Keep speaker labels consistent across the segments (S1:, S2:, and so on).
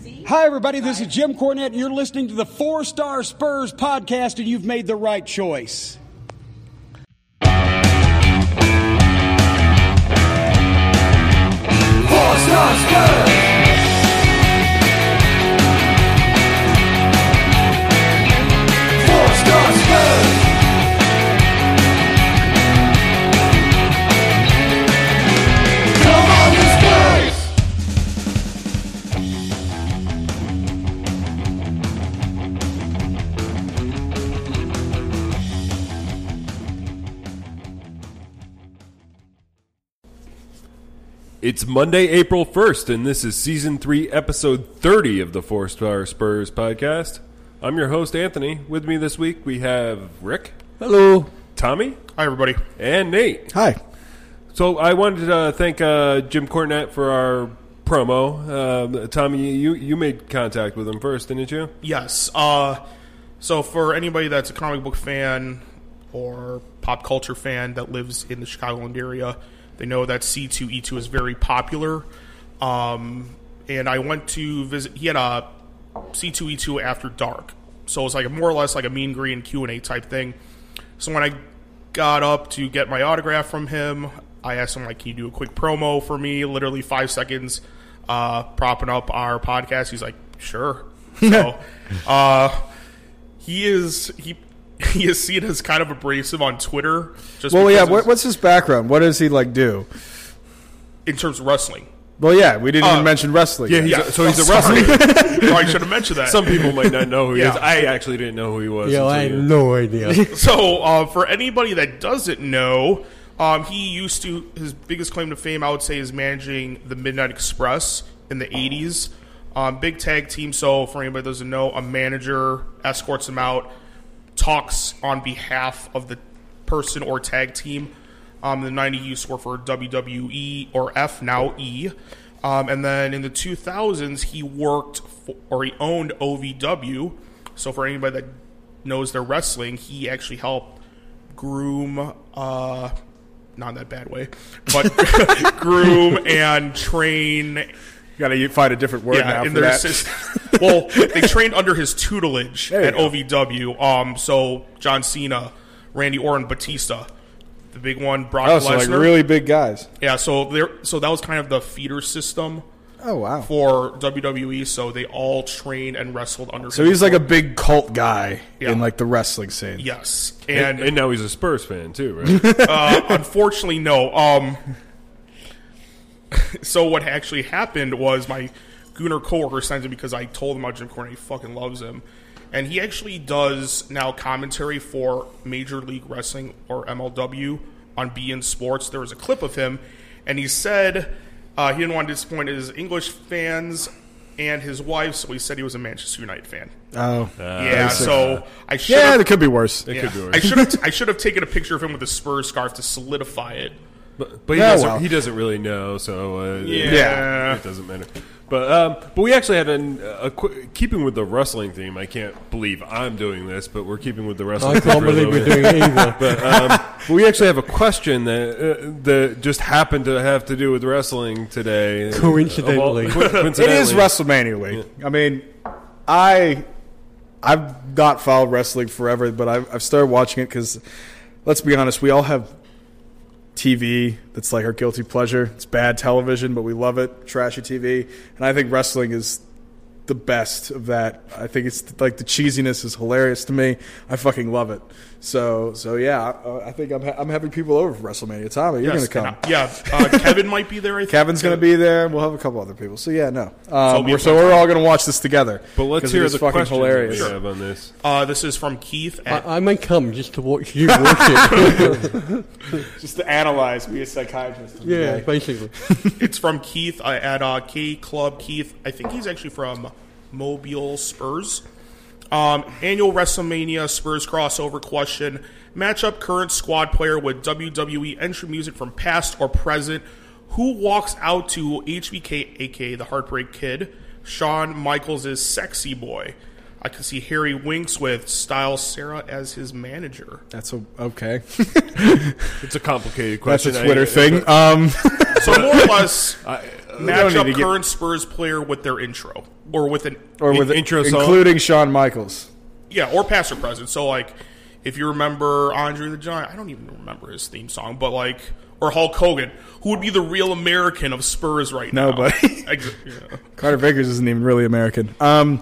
S1: Hi, everybody. This is Jim Cornette, and you're listening to the 4-Star Spurs podcast, and you've made the right choice.
S2: 4-Star Spurs! 4-Star Spurs! Come on, the Spurs!
S3: It's Monday, April 1st, and this is Season 3, Episode 30 of the 4-Star Spurs podcast. I'm your host, Anthony. With me this week, we have Rick.
S4: Hello.
S3: Tommy.
S5: Hi, everybody.
S3: And Nate.
S4: Hi.
S3: So I wanted to thank Jim Cornette for our promo. Tommy, you made contact with him first, didn't you?
S5: Yes. So for anybody that's a comic book fan or pop culture fan that lives in the Chicagoland area, they know that C2E2 is very popular. And I went to visit. He had a C2E2 After Dark. So it was like more or less like a meet and greet and Q&A type thing. So when I got up to get my autograph from him, I asked him, like, can you do a quick promo for me? Literally 5 seconds, propping up our podcast. He's like, sure. So he is seen as kind of abrasive on Twitter. Just
S4: Well, yeah.
S5: because
S4: What's his background? What does he do?
S5: in terms of wrestling.
S4: Well, yeah, we didn't even mention wrestling.
S3: Yeah,
S4: yet.
S3: so he's a
S5: Sorry.
S3: wrestler.
S5: Probably should have mentioned that.
S3: Some people might not know who he
S5: Yeah.
S3: is. I actually didn't know who he was.
S6: Yeah, I had no idea.
S5: So, for anybody that doesn't know, his biggest claim to fame, I would say, is managing the Midnight Express in the 80s. Big tag team, so for anybody that doesn't know, a manager escorts him out, talks on behalf of the person or tag team. In the 90s, he used to work for WWE, or F, now E. And then in the 2000s, he he owned OVW. So for anybody that knows their wrestling, he actually helped groom, not in that bad way, but groom and train.
S4: You got to find a different word now
S5: in
S4: for
S5: their
S4: that.
S5: system. Well, they trained under his tutelage at OVW. So John Cena, Randy Orton, Batista. The big one, Brock Lesnar.
S4: So like really big guys.
S5: Yeah, so that was kind of the feeder system.
S4: Oh, wow.
S5: For WWE, so they all trained and wrestled under.
S4: So he's like a big cult guy
S5: Yeah.
S4: in like the wrestling scene.
S5: Yes,
S3: And now he's a Spurs fan, too, right?
S5: unfortunately, no. So what actually happened was my Gooner coworker sent him because I told him about Jim Cornette. He fucking loves him. And he actually does now commentary for Major League Wrestling, or MLW, on beIN Sports. There was a clip of him, and he said he didn't want to disappoint his English fans and his wife, so he said he was a Manchester United fan.
S4: Oh.
S5: Yeah, so I should
S4: Yeah, it could be worse.
S3: It could be worse.
S5: I should have taken a picture of him with a Spurs scarf to solidify it.
S3: But he doesn't really know, so
S5: Yeah.
S3: it doesn't matter. But we actually had keeping with the wrestling theme. I can't believe I'm doing this, but we're keeping with the wrestling
S6: I
S3: theme.
S6: can't believe we're doing it either.
S3: But we actually have a question that just happened to have to do with wrestling today.
S6: Coincidentally.
S4: It is WrestleMania week.
S3: Yeah.
S4: I mean, I've not followed wrestling forever, but I've started watching it because, let's be honest, we all have TV that's like our guilty pleasure. It's bad television, but we love it. Trashy TV. And I think wrestling is the best of that. I think it's like the cheesiness is hilarious to me. I fucking love it. So yeah, I think I'm having people over for WrestleMania. Tommy, you're going to come.
S5: Kevin might be there. I think.
S4: Kevin's going to be there. We'll have a couple other people. So yeah, no.
S5: we're
S4: We're all going to watch this together.
S3: But let's
S4: 'cause
S3: hear
S4: it is
S3: the
S4: fucking
S3: questions
S4: hilarious.
S3: we have on this.
S5: This is from Keith.
S6: I may come just to watch you watch it.
S4: Just to analyze, be a psychiatrist.
S6: Yeah, basically.
S5: It's from Keith at K Club Keith. I think he's actually from Mobile Spurs. Annual WrestleMania Spurs crossover question. Matchup current squad player with WWE entry music from past or present. Who walks out to HBK, a.k.a. the Heartbreak Kid? Shawn Michaels' Sexy Boy. I can see Harry Winks with Styles Sarah as his manager.
S4: That's okay.
S3: It's a complicated question.
S4: That's a Twitter thing.
S5: So more or less, match up
S4: need to
S5: current Spurs player with their intro or with an
S3: intro song?
S4: including Shawn Michaels.
S5: Yeah, or past or present. So, like, if you remember Andre the Giant, I don't even remember his theme song, but, like, or Hulk Hogan, who would be the real American of Spurs right now?
S4: Nobody.
S5: Yeah.
S4: Carter Vickers isn't even really American.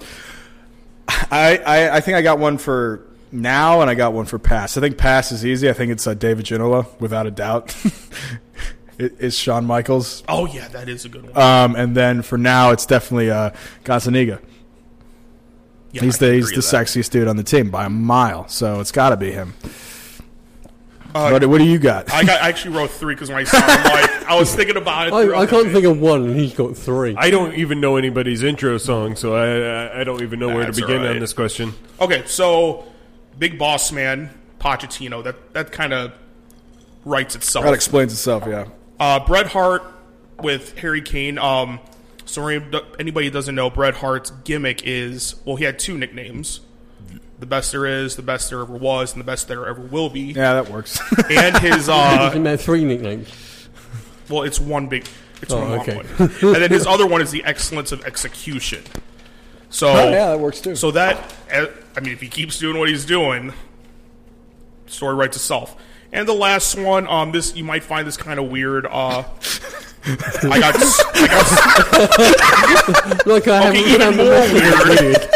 S4: I think I got one for now, and I got one for past. I think past is easy. I think it's David Ginola, without a doubt. It's Shawn Michaels.
S5: Oh, yeah, that is a good one.
S4: And then for now, it's definitely Gazzaniga.
S5: Yeah,
S4: He's the sexiest dude on the team by a mile, so it's got to be him. What do you got?
S5: I actually wrote 3 because when I saw him, I was thinking about it.
S6: I can't think of one, and he's got 3.
S3: I don't even know anybody's intro song, so I don't even know where to
S5: That's
S3: begin
S5: all right.
S3: on this question.
S5: Okay, so Big Boss Man, Pochettino, that kind of writes itself.
S4: That explains itself, yeah.
S5: Bret Hart with Harry Kane. So anybody who doesn't know, Bret Hart's gimmick is, well, he had 2 nicknames. The best there is, the best there ever was, and the best there ever will be.
S4: Yeah, that works.
S5: And his,
S6: Isn't there 3 nicknames?
S5: well, it's one big, it's one long
S6: okay.
S5: one. And then his other one is the excellence of execution. So,
S4: yeah, that works too.
S5: So that, I mean, if he keeps doing what he's doing, story writes itself. And the last one, this you might find this kind of weird. I got
S6: Like I
S5: Okay,
S6: haven't
S5: even
S6: found
S5: more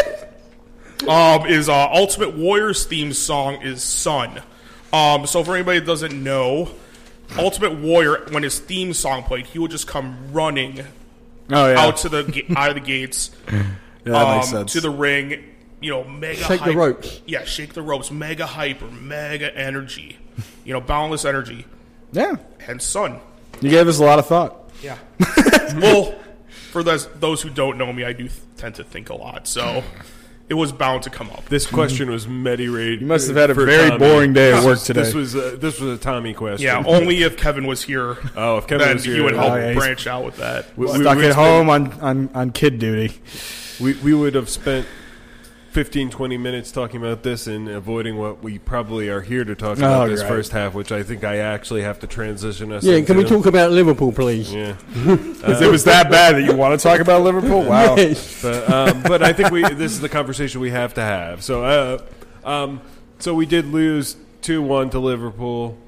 S6: the weird.
S5: is Ultimate Warrior's theme song is Sun. So for anybody that doesn't know, Ultimate Warrior, when his theme song played, he would just come running out of the gates,
S4: that makes sense.
S5: to the ring. You know, mega
S6: Shake the
S5: hype.
S6: ropes.
S5: Yeah, shake the ropes. Mega hyper, mega energy. You know, boundless energy.
S4: Yeah,
S5: Hence Sun.
S4: you gave us a lot of thought.
S5: Yeah. Well, for those who don't know me, I do tend to think a lot, so it was bound to come up.
S3: This question was medirated.
S4: You must have had a
S3: for
S4: very
S3: Tommy.
S4: boring day at work today.
S3: This was a Tommy question.
S5: Yeah, only if Kevin was here.
S3: Oh, if Kevin
S5: then
S3: was here,
S5: he would help
S4: Oh, yeah, he's-
S5: branch out with that.
S4: Stuck at home on kid duty.
S3: We would have spent 15, 20 minutes talking about this and avoiding what we probably are here to talk about this
S4: right.
S3: first half, which I think I actually have to transition us
S6: Yeah,
S3: into.
S6: can we talk about Liverpool, please?
S3: Yeah.
S4: It was that bad that you want to talk about Liverpool? Wow.
S6: Yes.
S3: But I think this is the conversation we have to have. So so we did lose 2-1 to Liverpool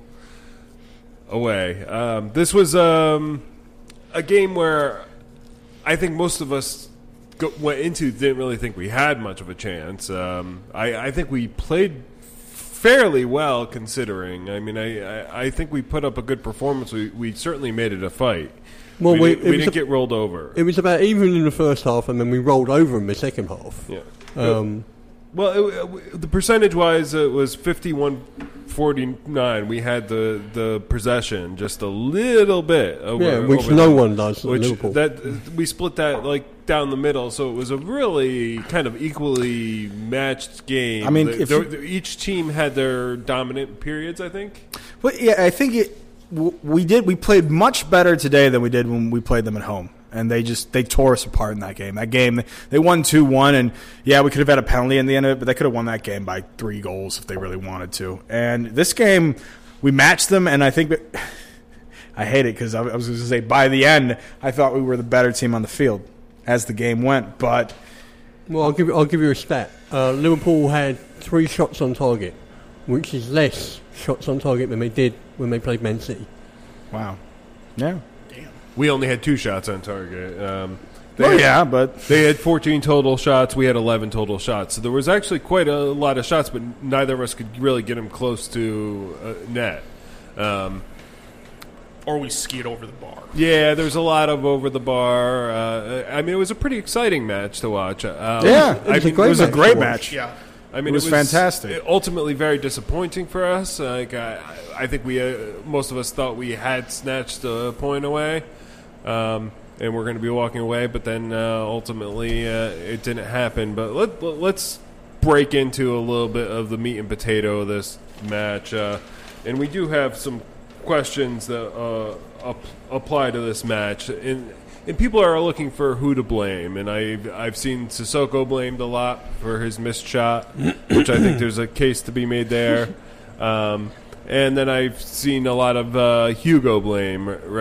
S3: away. This was a game where I think most of us went into didn't really think we had much of a chance. I think we played fairly well considering. I mean, I think we put up a good performance. We certainly made it a fight.
S6: Well,
S3: we
S6: it was
S3: didn't get rolled over.
S6: It was about even in the first half, and then we rolled over in the second half.
S3: Yeah.
S6: Um,
S3: The percentage-wise, it was 51-49. We had the possession just a little bit over,
S6: which
S3: over
S6: no
S3: them,
S6: one does at
S3: which
S6: Liverpool.
S3: that we split that like down the middle, so it was a really kind of equally matched game.
S4: I mean, if
S3: each team had their dominant periods, I think.
S4: Well, yeah, I think we played much better today than we did when we played them at home. And they tore us apart in that game. That game, they won 2-1, and yeah, we could have had a penalty in the end of it, but they could have won that game by 3 goals if they really wanted to. And this game, we matched them, and I think that I hate it because I was going to say by the end, I thought we were the better team on the field as the game went. But
S6: well, I'll give you a stat. Liverpool had 3 shots on target, which is less shots on target than they did when they played Man City.
S4: wow, yeah.
S3: We only had 2 shots on target.
S4: But
S3: They had 14 total shots. We had 11 total shots. So there was actually quite a lot of shots, but neither of us could really get them close to net.
S5: Or we skied over the bar.
S3: Yeah, there's a lot of over the bar. I mean, it was a pretty exciting match to watch.
S4: it was a great match.
S5: Yeah.
S3: I mean,
S4: It was fantastic.
S3: Ultimately, very disappointing for us. Like, I think most of us thought we had snatched a point away. And we're going to be walking away, but then ultimately it didn't happen. But let's break into a little bit of the meat and potato of this match. And we do have some questions that apply to this match. And people are looking for who to blame. And I've seen Sissoko blamed a lot for his missed shot, which I think there's a case to be made there. And then I've seen a lot of Hugo blame, right?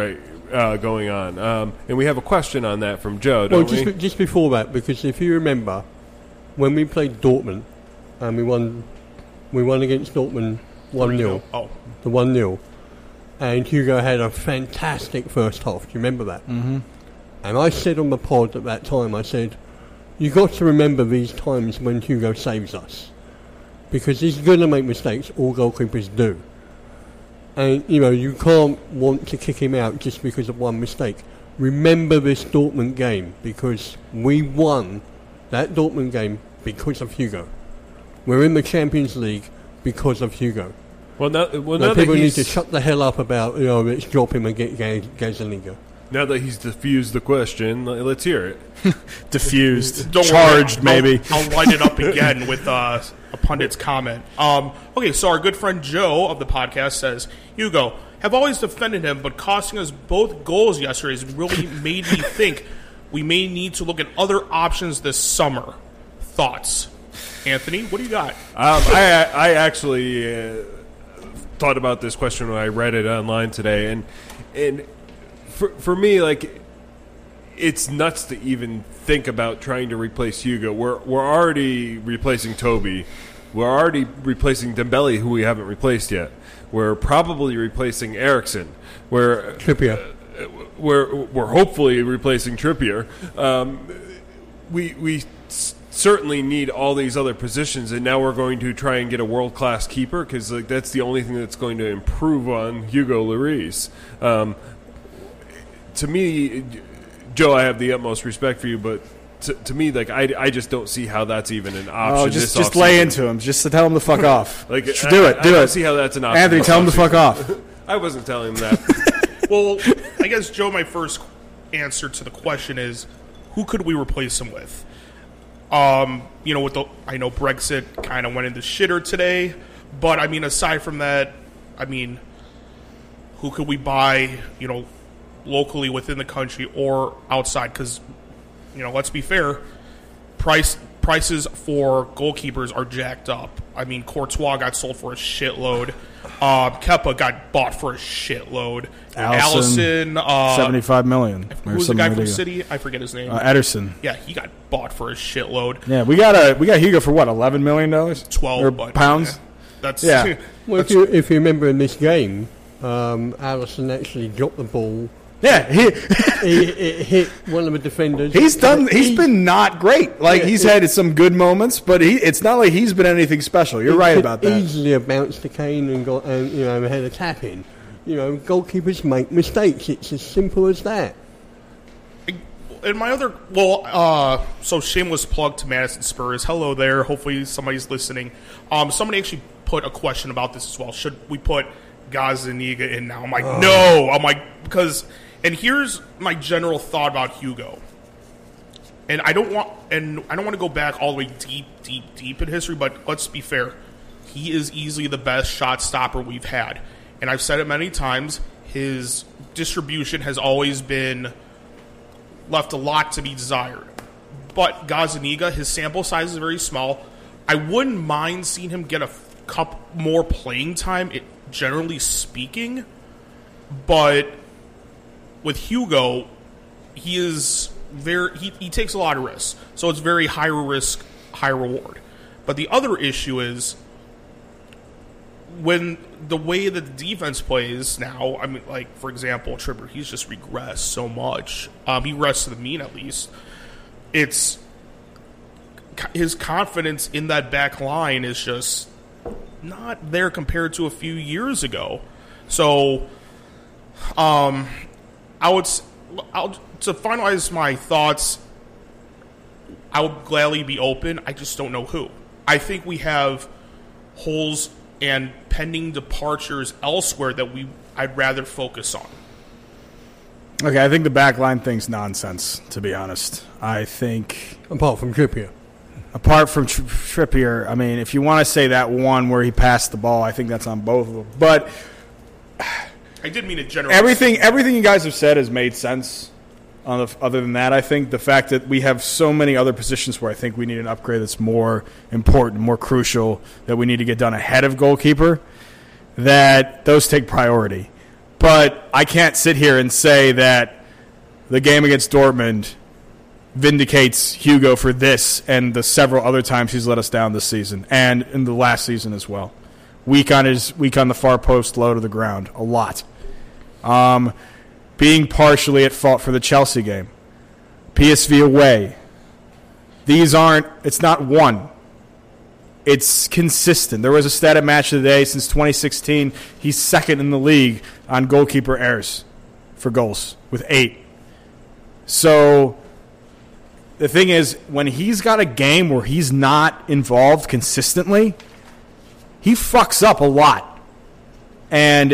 S3: going on. And we have a question on that from Joe, don't we?
S6: Just before that, because if you remember, when we played Dortmund, and we won against Dortmund 1-0.
S5: Oh.
S6: The 1-0. And Hugo had a fantastic first half. Do you remember that? Mm-hmm. And I said on the pod at that time, I said, you got to remember these times when Hugo saves us. Because he's going to make mistakes, all goalkeepers do. And, you can't want to kick him out just because of one mistake. Remember this Dortmund game, because we won that Dortmund game because of Hugo. We're in the Champions League because of Hugo.
S3: Now
S6: people need to shut the hell up about, let's drop him and get Gazzaniga.
S3: Now that he's diffused the question, let's hear it.
S4: Diffused.
S5: Don't
S4: Charged,
S5: worry,
S4: maybe.
S5: I'll light it up again with a pundit's comment. Okay, so our good friend Joe of the podcast says, Hugo, have always defended him, but costing us both goals yesterday has really made me think we may need to look at other options this summer. Thoughts? Anthony, what do you got?
S3: I actually thought about this question when I read it online today, and for me, like, it's nuts to even think about trying to replace Hugo. We're already replacing Toby. We're already replacing Dembele, who we haven't replaced yet. We're probably replacing Eriksen.
S6: Trippier.
S3: We're hopefully replacing Trippier. We certainly need all these other positions, and now we're going to try and get a world-class keeper because that's the only thing that's going to improve on Hugo Lloris. To me, Joe, I have the utmost respect for you, but to me, I just don't see how that's even an option.
S4: Oh, just lay into him. Just to tell him to fuck off.
S3: Do
S4: it.
S3: I don't see how that's an option.
S4: Anthony, tell him to fuck off.
S3: I wasn't telling him that.
S5: Well, I guess, Joe, my first answer to the question is, who could we replace him with? I know Brexit kind of went into shitter today, but I mean, aside from that, I mean, who could we buy, locally within the country or outside? Because, let's be fair, prices for goalkeepers are jacked up. I mean, Courtois got sold for a shitload. Kepa got bought for a shitload. Allison,
S4: $75 million.
S5: Who's the guy from City? I forget his name.
S4: Ederson.
S5: Yeah, he got bought for a shitload.
S4: Yeah, we got Hugo for what, $11 million?
S5: 12
S4: pounds.
S5: Yeah. That's
S6: Well, if you remember in this game, Allison actually dropped the ball.
S4: Yeah,
S6: it hit one of the defenders.
S4: He's been not great. He's had some good moments, but it's not like he's been anything special. You're right about that.
S6: Easily have bounced to Kane and got had a tap in. Goalkeepers make mistakes. It's as simple as that.
S5: And my other so shameless plug to Madison Spurs. Hello there. Hopefully somebody's listening. Somebody actually put a question about this as well. Should we put Gazzaniga in now? I'm like, no. I'm like, because. And here's my general thought about Hugo. And I don't want to go back all the way deep in history, but let's be fair. He is easily the best shot stopper we've had. And I've said it many times, his distribution has always been left a lot to be desired. But Gazzaniga, his sample size is very small. I wouldn't mind seeing him get a couple more playing time, generally speaking. But with Hugo, he takes a lot of risks. So it's very high risk, high reward. But the other issue is when the way that the defense plays now, I mean, like, for example, Trippier, he's just regressed so much. He regressed to the mean, at least. It's his confidence in that back line is just not there compared to a few years ago. So, to finalize my thoughts, I would gladly be open. I just don't know who. I think we have holes and pending departures elsewhere that I'd rather focus on.
S4: Okay, I think the backline thing's nonsense, to be honest. I think
S6: apart from Trippier,
S4: I mean, if you want to say that one where he passed the ball, I think that's on both of them. But
S5: I did mean it generally.
S4: Everything you guys have said has made sense. Other than that, I think the fact that we have so many other positions where I think we need an upgrade that's more important, more crucial, that we need to get done ahead of goalkeeper, that those take priority. But I can't sit here and say that the game against Dortmund vindicates Hugo for this and the several other times he's let us down this season and in the last season as well. Weak on the far post, low to the ground, a lot. Being partially at fault for the Chelsea game. PSV away. It's not one. It's consistent. There was a stat at Match of the Day since 2016. He's second in the league on goalkeeper errors for goals with 8. So the thing is, when he's got a game where he's not involved consistently, he fucks up a lot. And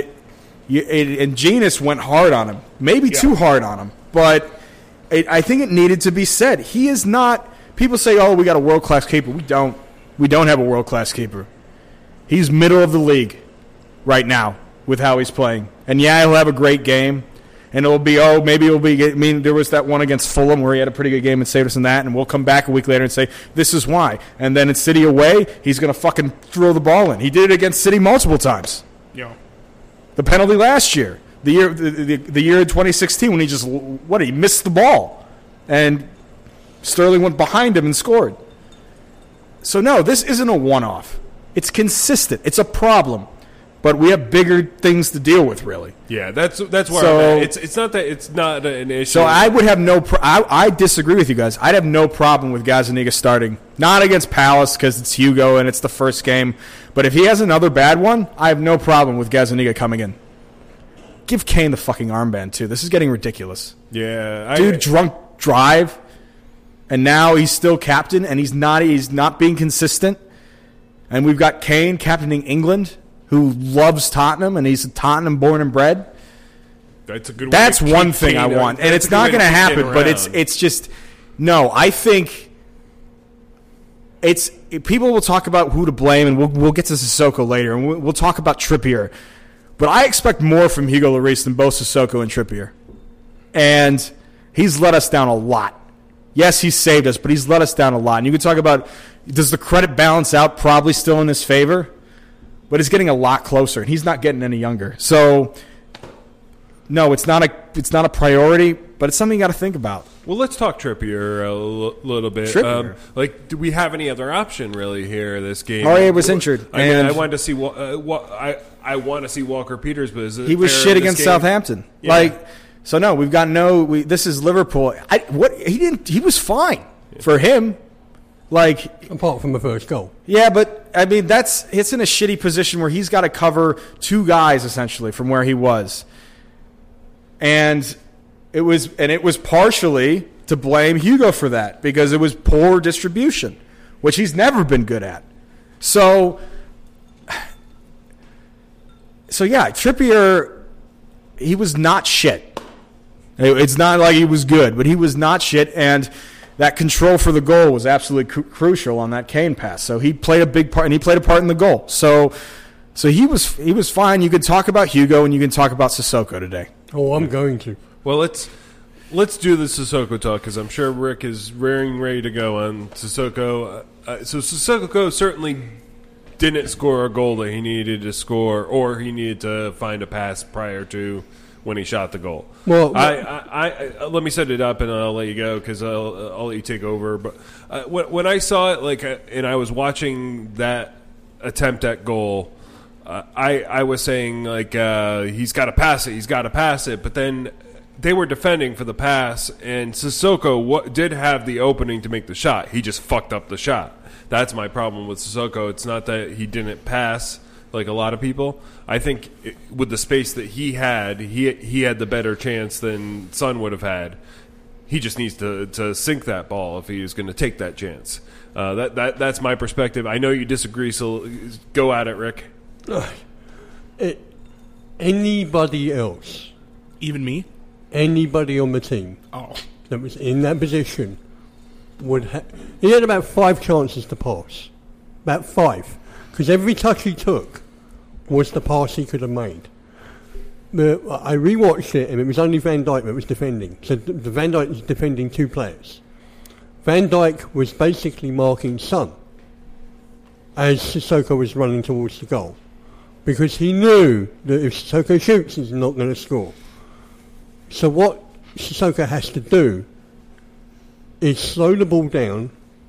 S4: Genius went hard on him. Maybe too hard on him. But I think it needed to be said. He is not... People say, oh, we got a world-class keeper. We don't. We don't have a world-class keeper. He's middle of the league right now with how he's playing. And, yeah, he'll have a great game. And maybe it'll be... I mean, there was that one against Fulham where he had a pretty good game and saved us in that, and we'll come back a week later and say, this is why. And then in City away, he's going to fucking throw the ball in. He did it against City multiple times.
S5: Yeah.
S4: The penalty last year. The year in 2016 when he missed the ball. And Sterling went behind him and scored. So, no, this isn't a one-off. It's consistent. It's a problem. But we have bigger things to deal with, really.
S3: Yeah, that's where I'm at. It's not that it's not an issue.
S4: So I would have I disagree with you guys. I'd have no problem with Gazzaniga starting. Not against Palace because it's Hugo and it's the first game. But if he has another bad one, I have no problem with Gazzaniga coming in. Give Kane the fucking armband, too. This is getting ridiculous.
S3: Yeah.
S4: Dude, drunk drive. And now he's still captain, and he's not being consistent. And we've got Kane captaining England, who loves Tottenham, and he's Tottenham born and bred.
S3: That's a good.
S4: That's one thing I want, and it's not going to happen. But it's just no. I think it's people will talk about who to blame, and we'll get to Sissoko later, and we'll talk about Trippier. But I expect more from Hugo Lloris than both Sissoko and Trippier, and he's let us down a lot. Yes, he's saved us, but he's let us down a lot. And you can talk about, does the credit balance out? Probably still in his favor, but it's getting a lot closer, and he's not getting any younger. So, no, it's not a priority, but it's something you got to think about.
S3: Well, let's talk Trippier a little bit.
S4: Trippier.
S3: Do we have any other option really here this game?
S4: Aurier was injured.
S3: I wanted to see I want to see Walker Peters, but
S4: he was shit against Southampton.
S3: Yeah.
S4: So no, we've got this is Liverpool. He was fine for him.
S6: Apart from the first goal.
S4: Yeah, but I mean it's in a shitty position where he's got to cover two guys essentially from where he was. And it was partially to blame Hugo for that because it was poor distribution, which he's never been good at. So yeah, Trippier, he was not shit. It's not like he was good, but he was not shit, and that control for the goal was absolutely crucial on that Kane pass. So he played a big part, and he played a part in the goal. So he was fine. You can talk about Hugo, and you can talk about Sissoko today.
S6: Oh, I'm going to.
S3: Well, let's do the Sissoko talk because I'm sure Rick is ready to go on Sissoko. So Sissoko certainly didn't score a goal that he needed to score, or he needed to find a pass prior to when he shot the goal.
S6: Well,
S3: I let me set it up and I'll let you go because I'll let you take over. But when I saw it, and I was watching that attempt at goal, I was saying he's got to pass it. But then they were defending for the pass, and Sissoko did have the opening to make the shot. He just fucked up the shot. That's my problem with Sissoko. It's not that he didn't pass like a lot of people. I think with the space that he had the better chance than Son would have had. He just needs to sink that ball if he was going to take that chance. That's my perspective. I know you disagree, so go at it, Rick.
S6: Anybody else,
S5: Even me?
S6: anybody on the team that was in that position he had about 5 chances to pass. About 5. Because every touch he took was the pass he could have made. I rewatched it, and it was only Van Dijk that was defending. So the Van Dijk was defending 2 players. Van Dijk was basically marking Son as Sissoko was running towards the goal. because he knew that if Sissoko shoots, he's not going to score. So what Sissoko has to do is slow the ball down,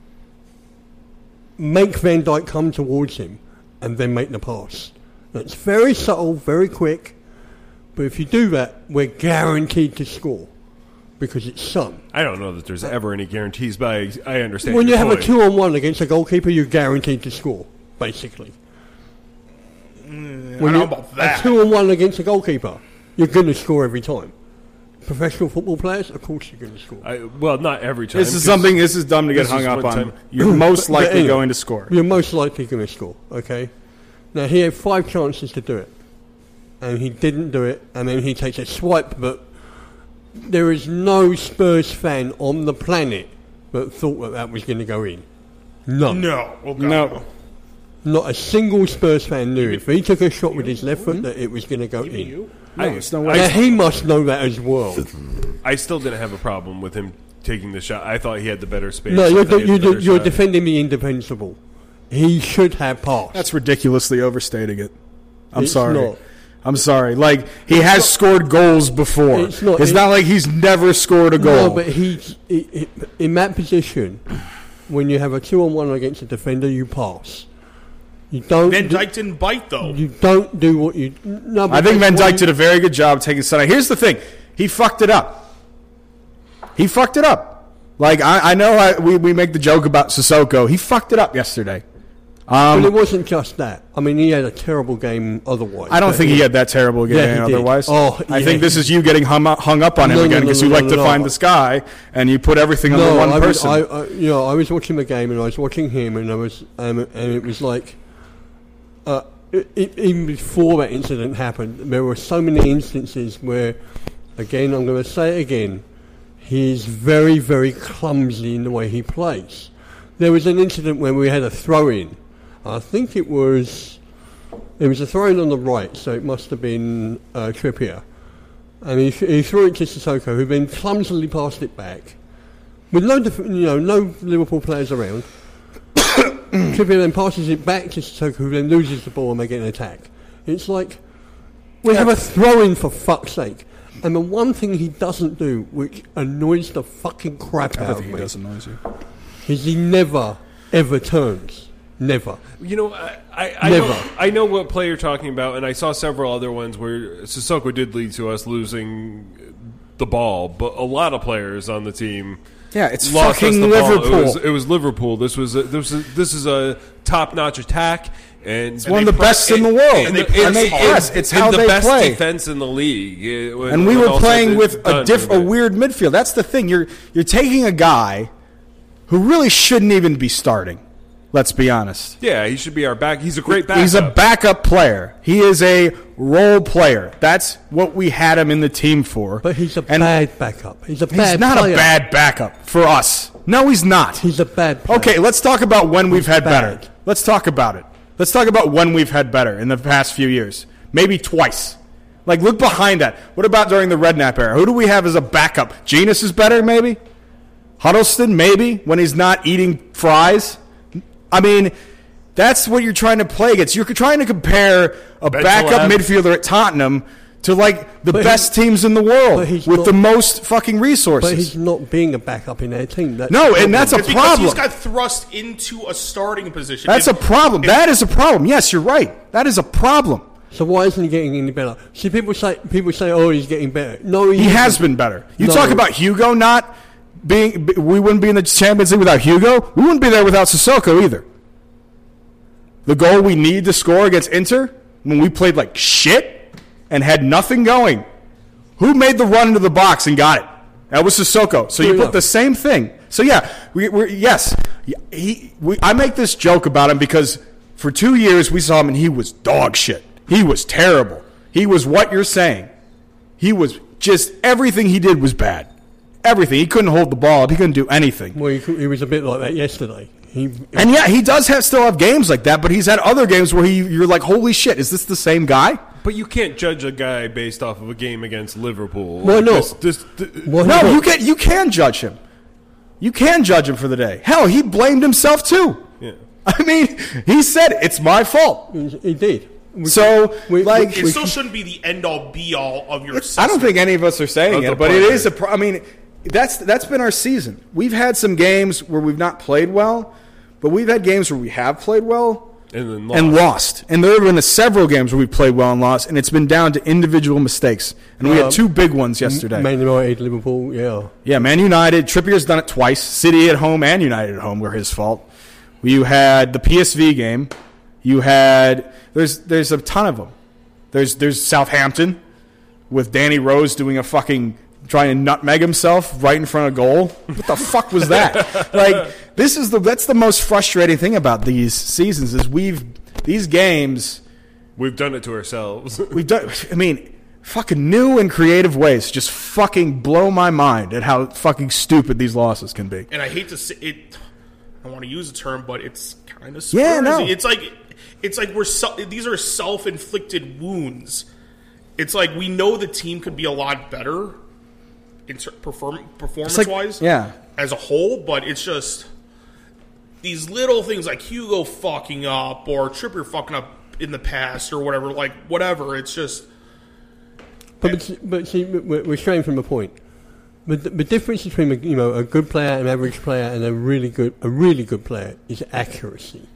S6: make Van Dijk come towards him, and then make the pass. That's very subtle, very quick, but if you do that, we're guaranteed to score because it's Son.
S3: I don't know that there's ever any guarantees, but I understand.
S6: When you
S3: your
S6: have a
S3: point.
S6: 2-on-1 against a goalkeeper, you're guaranteed to score, basically.
S5: I don't know about that.
S6: A 2-on-1 against a goalkeeper, you're going to score every time. Professional football players, of course you're going to score.
S3: Well, not every time.
S4: This is dumb to get
S3: this
S4: hung
S3: is
S4: up
S3: one
S4: on.
S3: time.
S4: You're most
S6: But
S4: likely
S6: anyway,
S4: going to score.
S6: You're most likely going to score, okay? Now, he had 5 chances to do it, and he didn't do it, and then he takes a swipe, but there is no Spurs fan on the planet that thought that that was going to go in. None.
S5: No. Oh, God,
S4: No.
S6: Not a single Spurs fan knew if he took a shot with his left foot that it was going to go in.
S4: No, it's no way.
S6: Now, he must know that as well.
S3: I still didn't have a problem with him taking the shot. I thought he had the better space.
S6: No,
S3: I
S6: you're,
S3: thought he had the better
S6: you're
S3: shot.
S6: defending the indefensible. He should have passed.
S4: That's ridiculously overstating it. I'm
S6: It's
S4: sorry.
S6: not.
S4: I'm sorry. Like, he has scored goals before.
S6: It's not-
S4: not like he's never scored a goal.
S6: No, but he's in that position. When you have a 2-on-1 against a defender, you pass. You don't.
S5: Van Dijk didn't bite, though.
S6: You don't do what you. No,
S4: I think Van
S6: that's what
S4: Dijk did a very good job taking Sonny. Here's the thing. He fucked it up. Like, I know we make the joke about Sissoko. He fucked it up yesterday.
S6: But it wasn't just that. I mean, he had a terrible game otherwise.
S4: I don't
S6: But
S4: think he had that terrible game
S6: Yeah, he did.
S4: otherwise.
S6: Oh,
S4: I
S6: yeah.
S4: think this is you getting hung up on him
S6: No,
S4: again
S6: no,
S4: because
S6: no,
S4: you
S6: no,
S4: like
S6: no,
S4: to
S6: no.
S4: find the sky and you put everything on the
S6: No,
S4: one
S6: I was,
S4: person.
S6: I was watching the game and I was watching him and and it was like, even before that incident happened, there were so many instances where, again, I'm going to say it again, he is very, very clumsy in the way he plays. There was an incident when we had a throw-in. I think it was a throw-in on the right, so it must have been Trippier. And he threw it to Sissoko, who then clumsily passed it back. With no Liverpool players around. Trippier then passes it back to Sissoko, who then loses the ball and they get an attack. It's like, we have a throw-in for fuck's sake. And the one thing he doesn't do, which annoys the fucking crap out of
S4: Everything
S6: me,
S4: does annoy you.
S6: is he never, ever turns. Never.
S3: You know,
S6: Never.
S3: I know what play you're talking about, and I saw several other ones where Sissoko did lead to us losing the ball, but a lot of players on the team.
S4: Yeah, it's
S3: lost us
S4: fucking
S3: the ball.
S4: Liverpool.
S3: It was Liverpool. This is a top-notch attack, and
S4: It's one of the best in the world.
S5: and they
S4: press. It's how
S3: the
S4: they
S3: best
S4: play.
S3: defense in the league.
S4: And we were playing with a weird midfield. That's the thing. You're taking a guy who really shouldn't even be starting. Let's be honest.
S3: Yeah, he should be our back. He's a great backup.
S4: He's a backup player. He is a role player. That's what we had him in the team for.
S6: But he's a bad backup. He's a bad
S4: He's not
S6: player.
S4: a bad backup for us. No, he's not.
S6: He's a bad player.
S4: Okay, let's talk about when we've had
S6: bad.
S4: better. Let's talk about it. Let's talk about when we've had better in the past few years. Maybe twice. Like, look behind that. What about during the Redknapp era? Who do we have as a backup? Genius is better, maybe? Huddleston, maybe, when he's not eating fries? I mean, that's what you're trying to play against. You're trying to compare a backup midfielder at Tottenham to, like, the best teams in the world
S6: but he's
S4: with
S6: not-
S4: the most fucking resources.
S6: But he's not being a backup in their team.
S4: No, and that's a
S5: It's because
S4: problem.
S5: he's got thrust into a starting position.
S4: That's a problem. That is a problem. Yes, you're right. That is a problem.
S6: So why isn't he getting any better? See, people say, oh, he's getting better. No,
S4: He has been better. You
S6: No.
S4: talk about Hugo not being. We wouldn't be in the Champions League without Hugo. We wouldn't be there without Sissoko either. The goal we need to score against Inter when we played like shit and had nothing going. Who made the run into the box and got it? That was Sissoko. So you put the same thing. So yeah, I make this joke about him because for 2 years we saw him and he was dog shit. He was terrible. He was what you're saying. He was just everything he did was bad. Everything. He couldn't hold the ball up. He couldn't do anything.
S6: Well, he was a bit like that yesterday.
S4: And yeah, he does still have games like that, but he's had other games where you're like, holy shit, is this the same guy?
S3: But you can't judge a guy based off of a game against Liverpool.
S6: Why not? Why
S4: No,
S6: not?
S4: you can judge him. You can judge him for the day. Hell, he blamed himself too.
S3: Yeah.
S4: I mean, he said, it's my fault.
S6: He did.
S4: So,
S5: It still shouldn't be the end-all, be-all of your assessment.
S4: I don't think any of us are saying
S3: Of
S4: it,
S3: the
S4: but it
S3: player.
S4: is I mean, that's been our season. We've had some games where we've not played well, but we've had games where we have played well
S3: and then
S4: and lost. And there have been several games where we've played well and lost, and it's been down to individual mistakes. And we had two big ones yesterday.
S6: Man United, Liverpool, yeah.
S4: Yeah, Man United. Trippier's done it twice. City at home and United at home were his fault. You had the PSV game. You had there's a ton of them. There's Southampton with Danny Rose doing a fucking trying to nutmeg himself right in front of goal. What the fuck was that? That's the most frustrating thing about these seasons is these games
S3: we've done it to ourselves.
S4: we've done. I mean, fucking new and creative ways just fucking blow my mind at how fucking stupid these losses can be.
S5: And I hate to say it. I don't want to use the term, but it's kind of
S4: Yeah, no.
S5: It's like these are self-inflicted wounds. It's like we know the team could be a lot better in performance-wise, as a whole, but it's just these little things like Hugo fucking up or Trippier fucking up in the past or whatever. Like whatever, it's just.
S6: But see, we're straying from the point. The difference between a good player, an average player, and a really good player is accuracy.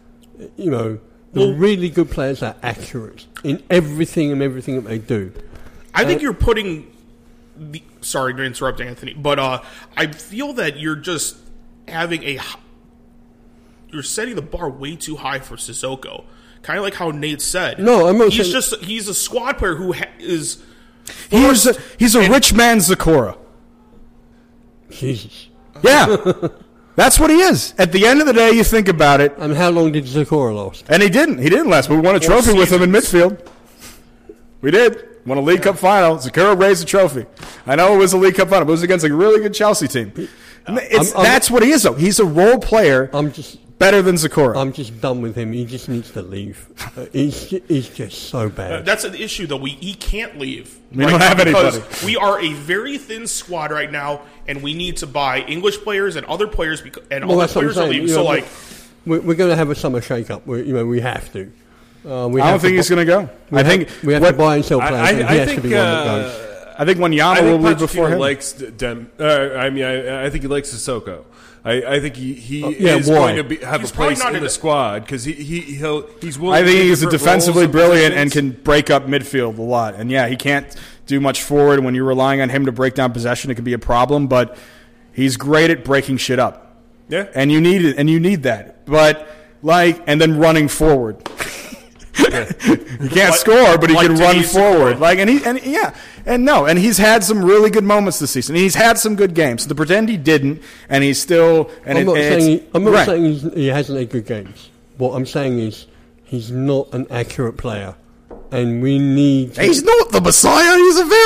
S6: Really good players are accurate in everything that they do.
S5: I think you're putting. Sorry to interrupt, Anthony, but I feel that you're just having you're setting the bar way too high for Sissoko. Kind of like how Nate said.
S6: No, I'm not
S5: he's
S6: saying...
S5: just he's a squad player who is.
S4: He's a rich man's Zakora.
S6: Jesus.
S4: Yeah. That's what he is. At the end of the day, you think about it.
S6: And how long did Zakora last?
S4: And he didn't. He didn't last, but we won a trophy with him in midfield. We did. Won a League Cup final. Zakora raised the trophy. I know it was a League Cup final, but it was against a really good Chelsea team. That's what he is, though. He's a role player better than Zakora.
S6: I'm just done with him. He just needs to leave. He's just so bad.
S5: That's an issue, though. He can't leave.
S4: We don't have anybody.
S5: We are a very thin squad right now, and we need to buy English players and other players other players are leaving. So,
S6: we're going to have a summer shake-up. We have to.
S4: I don't think he's going to to go.
S6: I think we have to buy and sell players. And he has to be one that goes.
S4: I think Wanyama will leave before him.
S3: I think he likes Sissoko. I think he is going to have a place in the squad because he's willing.
S4: I think
S3: to
S4: he's
S3: different
S4: defensively
S3: roles and
S4: brilliant and
S3: positions.
S4: can break up midfield a lot. And he can't do much forward. When you're relying on him to break down possession, it can be a problem. But he's great at breaking shit up.
S3: Yeah,
S4: and you need it, and you need that. But and then running forward. He can't score, but he can run forward. And he's had some really good moments this season. He's had some good games. To pretend he didn't, and he's still. And
S6: I'm not saying he hasn't had good games. What I'm saying is he's not an accurate player, and we need.
S4: He's not the Messiah.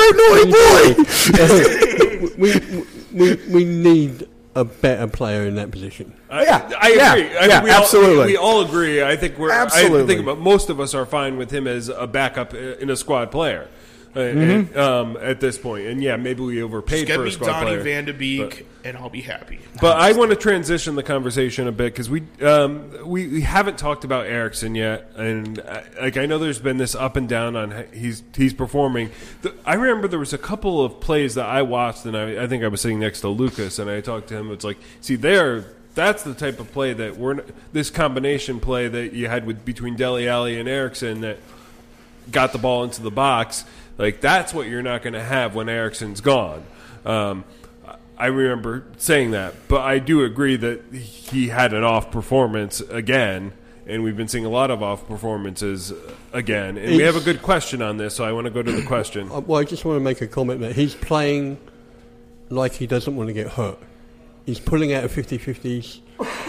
S4: He's a very naughty boy.
S6: We need a better player in that position.
S3: I agree.
S4: Absolutely.
S3: We all agree. I think
S4: absolutely.
S3: I think most of us are fine with him as a backup in a squad player at this point. And maybe we overpaid for a squad player.
S5: Get me Donny Van de Beek, and I'll be happy.
S3: But I want to transition the conversation a bit because we haven't talked about Eriksen yet, and I know there's been this up and down on he's performing. I remember there was a couple of plays that I watched, and I think I was sitting next to Lucas, and I talked to him. It's like, see, that's the type of play that this combination play that you had between Dele Alli and Eriksen that got the ball into the box. Like that's what you're not going to have when Eriksen's gone. I remember saying that, but I do agree that he had an off performance again, and we've been seeing a lot of off performances again. And we have a good question on this, so I want to go to the question.
S6: Well, I just want to make a comment that he's playing like he doesn't want to get hurt. He's pulling out of 50-50s.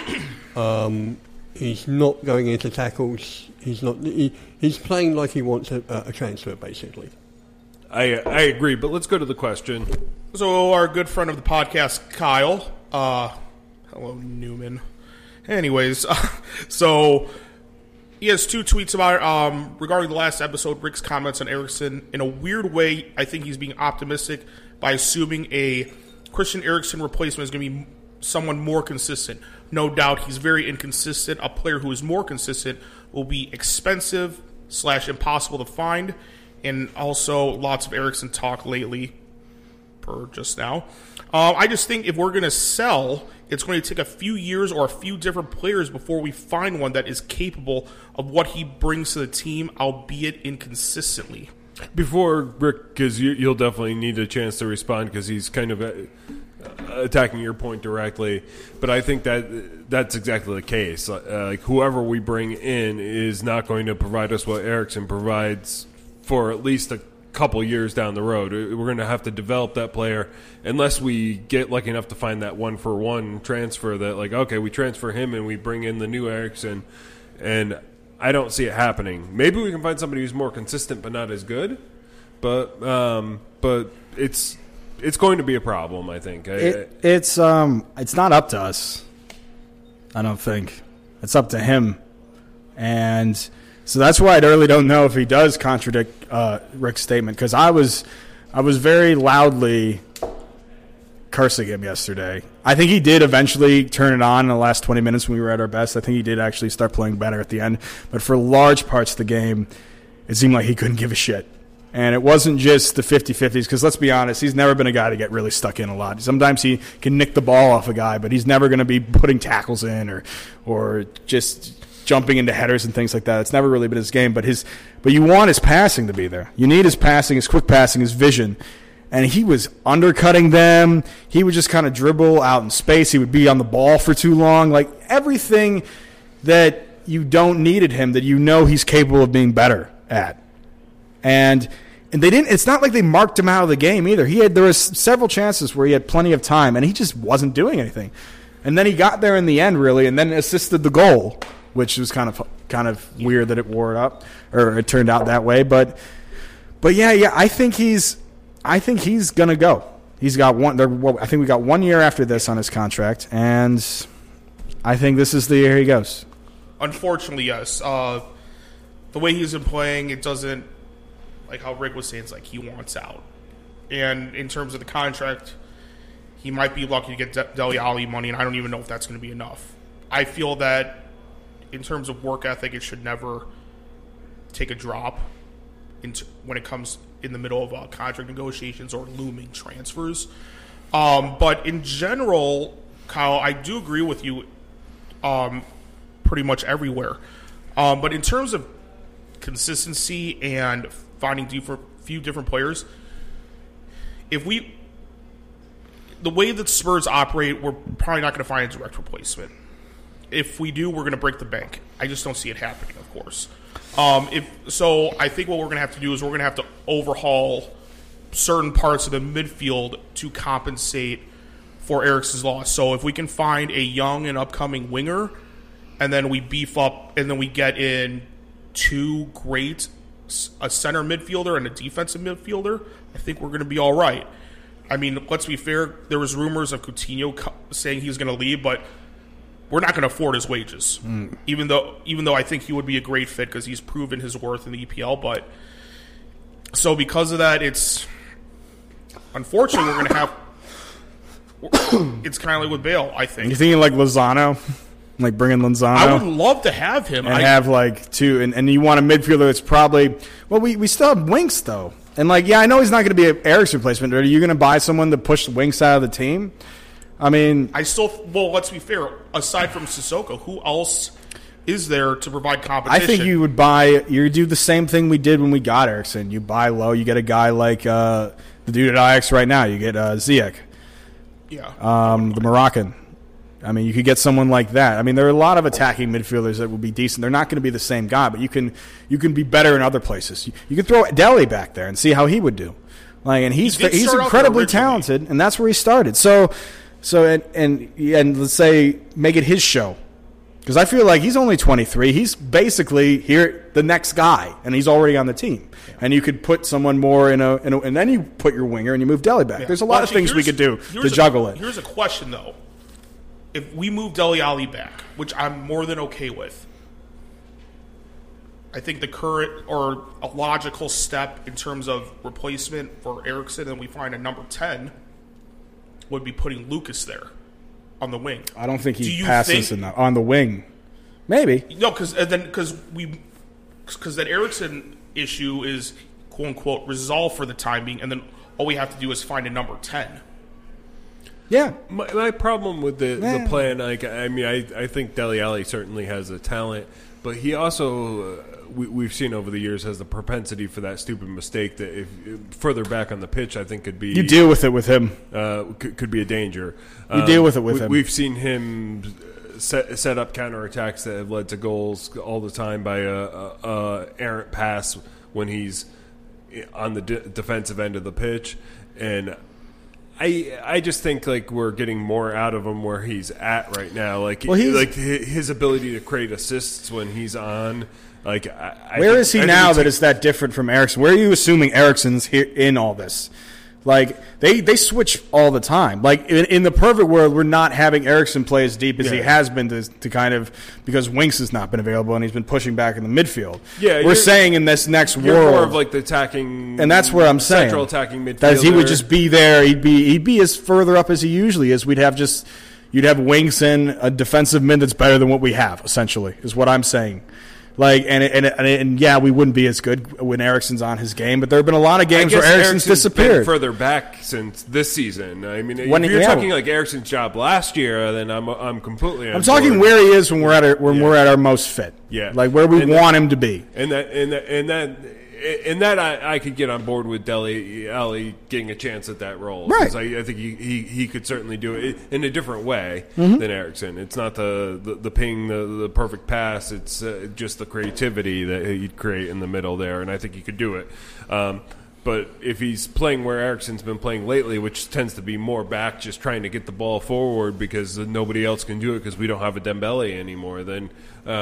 S6: He's not going into tackles. He's playing like he wants a transfer, basically.
S3: I agree, but let's go to the question.
S5: So our good friend of the podcast, Kyle. Hello, Newman. Anyways, so he has two tweets about it. Regarding the last episode, Rick's comments on Eriksen. In a weird way, I think he's being optimistic by assuming a Christian Eriksen replacement is going to be someone more consistent. No doubt he's very inconsistent. A player who is more consistent will be expensive / impossible to find, and also lots of Eriksson talk lately, per just now. I just think if we're going to sell, it's going to take a few years or a few different players before we find one that is capable of what he brings to the team, albeit inconsistently.
S3: Before Rick, because you'll definitely need a chance to respond because he's kind of attacking your point directly, but I think that's exactly the case. Like whoever we bring in is not going to provide us what Eriksson provides for at least a couple years down the road. We're going to have to develop that player unless we get lucky enough to find that 1-for-1 transfer that, like, okay, we transfer him and we bring in the new Eriksson, and I don't see it happening. Maybe we can find somebody who's more consistent but not as good, but it's going to be a problem, I think.
S4: It's not up to us, I don't think. It's up to him. And so that's why I really don't know if he does contradict Rick's statement, because I was very loudly cursing him yesterday. I think he did eventually turn it on in the last 20 minutes when we were at our best. I think he did actually start playing better at the end. But for large parts of the game, it seemed like he couldn't give a shit. And it wasn't just the 50-50s, because let's be honest, he's never been a guy to get really stuck in a lot. Sometimes he can nick the ball off a guy, but he's never going to be putting tackles in or just jumping into headers and things like that. It's never really been his game. But you want his passing to be there. You need his passing, his quick passing, his vision. And he was undercutting them. He would just kind of dribble out in space. He would be on the ball for too long. Like everything that you don't needed him, that you know he's capable of being better at. And they didn't. It's not like they marked him out of the game either. There was several chances where he had plenty of time, and he just wasn't doing anything. And then he got there in the end, really, and then assisted the goal, which was kind of weird that it wore up or it turned out that way. But yeah, I think he's gonna go. He's got one. I think we got 1 year after this on his contract, and I think this is the year he goes.
S5: Unfortunately, yes. The way he's been playing, it doesn't. Like how Rick was saying, it's like he wants out. And in terms of the contract, he might be lucky to get Dele Alli money, and I don't even know if that's going to be enough. I feel that in terms of work ethic, it should never take a drop when it comes in the middle of contract negotiations or looming transfers. But in general, Kyle, I do agree with you pretty much everywhere. But in terms of consistency and finding few different players, the way that Spurs operate, we're probably not going to find a direct replacement. If we do, we're going to break the bank. I just don't see it happening, of course. I think what we're going to have to do is we're going to have to overhaul certain parts of the midfield to compensate for Eriksson's loss. So if we can find a young and upcoming winger, and then we beef up, and then we get in a center midfielder and a defensive midfielder, I think we're going to be all right. I mean, let's be fair. There was rumors of Coutinho saying he's going to leave, but we're not going to afford his wages. Even though I think he would be a great fit because he's proven his worth in the EPL. But so because of that, it's unfortunately we're going to have. It's kind of like with Bale, I think.
S4: You thinking like Lozano? Like bringing Lozano?
S5: I would love to have him.
S4: And have like two, and you want a midfielder that's probably, well, we still have Winks though. And like, yeah, I know he's not going to be an Eriksen replacement. Are you going to buy someone to push Winks out of the team? I mean,
S5: let's be fair. Aside from Sissoko, who else is there to provide competition?
S4: I think you do the same thing we did when we got Eriksen. You buy low, you get a guy like the dude at Ajax right now. You get Ziyech.
S5: Yeah.
S4: The Moroccan. I mean, you could get someone like that. I mean, there are a lot of attacking midfielders that will be decent. They're not going to be the same guy, but you can be better in other places. You can throw Dele back there and see how he would do. Like, and he's incredibly talented, and that's where he started. So and let's say make it his show, because I feel like he's only 23. He's basically the next guy, and he's already on the team. Yeah. And you could put someone more and then you put your winger and you move Dele back. Yeah. There's a lot of things we could do to juggle it.
S5: Here's a question though. If we move Dele Alli back, which I'm more than okay with, I think the current or a logical step in terms of replacement for Eriksson, and we find a number 10, would be putting Lucas there on the wing.
S4: I don't think he passes enough on the wing. Maybe
S5: no, because because that Erickson issue is quote unquote resolved for the time being, and then all we have to do is find a number 10.
S4: Yeah.
S3: My problem with the plan, like, I mean, I think Dele Alli certainly has the talent, but he also, we've seen over the years, has the propensity for that stupid mistake that if further back on the pitch, I think could be...
S4: You deal with it with him.
S3: Could be a danger.
S4: You deal with it with him.
S3: We've seen him set up counterattacks that have led to goals all the time by a errant pass when he's on the defensive end of the pitch, and I just think like we're getting more out of him where he's at right now. Like his ability to create assists when he's on. Like
S4: where is he now that is that different from Eriksson? Where are you assuming Eriksson's here in all this? Like they switch all the time. Like in the perfect world, we're not having Eriksson play as deep as he has been to kind of because Winks has not been available and he's been pushing back in the midfield. Yeah, we're saying in this next world,
S3: more of like the attacking,
S4: and that's where I'm saying
S3: central attacking midfielder.
S4: That he would just be there. He'd be as further up as he usually is. You'd have Winks in a defensive mid that's better than what we have. Essentially, is what I'm saying. Like and yeah, we wouldn't be as good when Eriksson's on his game, but there have been a lot of games where Eriksson's disappeared.
S3: Been further back since this season. I mean, if you're talking like Eriksson's job last year, then I'm completely.
S4: I'm talking where he is when we're at our most fit.
S3: Yeah,
S4: like where we want him to be.
S3: And that I could get on board with Dele Alli getting a chance at that role.
S4: Right.
S3: I think he could certainly do it in a different way than Eriksson. It's not the ping, the perfect pass. It's just the creativity that he'd create in the middle there, and I think he could do it. But if he's playing where Eriksson's been playing lately, which tends to be more back, just trying to get the ball forward because nobody else can do it because we don't have a Dembele anymore, then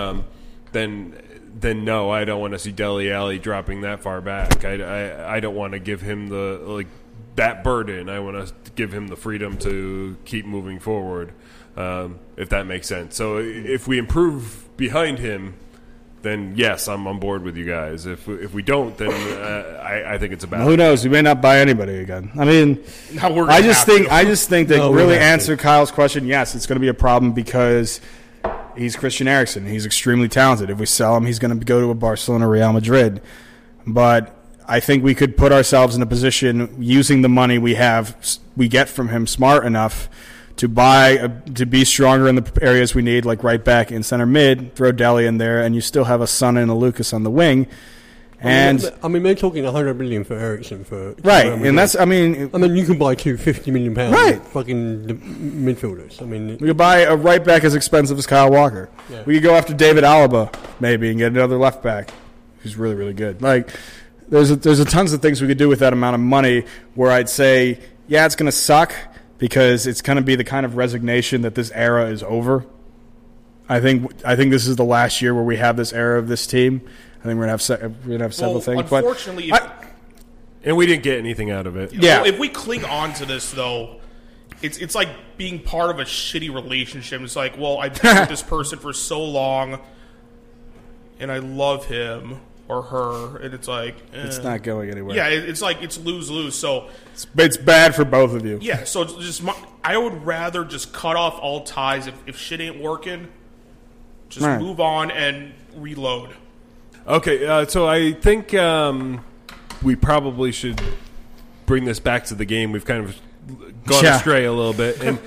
S3: no, I don't want to see Dele Alli dropping that far back. I don't want to give him that burden. I want to give him the freedom to keep moving forward, if that makes sense. So if we improve behind him, then yes, I'm on board with you guys. If we don't, then I think it's a bad.
S4: Who knows? We may not buy anybody again. I mean, I just think that really answer Kyle's question. Yes, it's going to be a problem because he's Christian Eriksen. He's extremely talented. If we sell him, he's going to go to a Barcelona, Real Madrid. But I think we could put ourselves in a position using the money we get from him smart enough to be stronger in the areas we need, like right back in center mid, throw Dele in there, and you still have a Son and a Lucas on the wing. And
S6: they're talking 100 million for Eriksson
S4: right, and that's
S6: you can buy two £50 million
S4: right.
S6: fucking midfielders. I mean,
S4: we could buy a right back as expensive as Kyle Walker. Yeah. We could go after David Alaba maybe and get another left back who's really really good. Like there's a tons of things we could do with that amount of money. Where I'd say yeah, it's going to suck because it's going to be the kind of resignation that this era is over. I think this is the last year where we have this era of this team. I think we're gonna have several things.
S5: Unfortunately,
S3: and we didn't get anything out of it.
S4: Yeah.
S5: Well, if we cling on to this, though, it's like being part of a shitty relationship. It's like, well, I've been with this person for so long, and I love him or her, and it's like
S4: it's not going anywhere.
S5: Yeah, it's like it's lose-lose. So
S4: it's bad for both of you.
S5: Yeah. So it's just I would rather just cut off all ties if shit ain't working. Just move on and reload.
S3: Okay, so I think we probably should bring this back to the game. We've kind of gone astray a little bit, and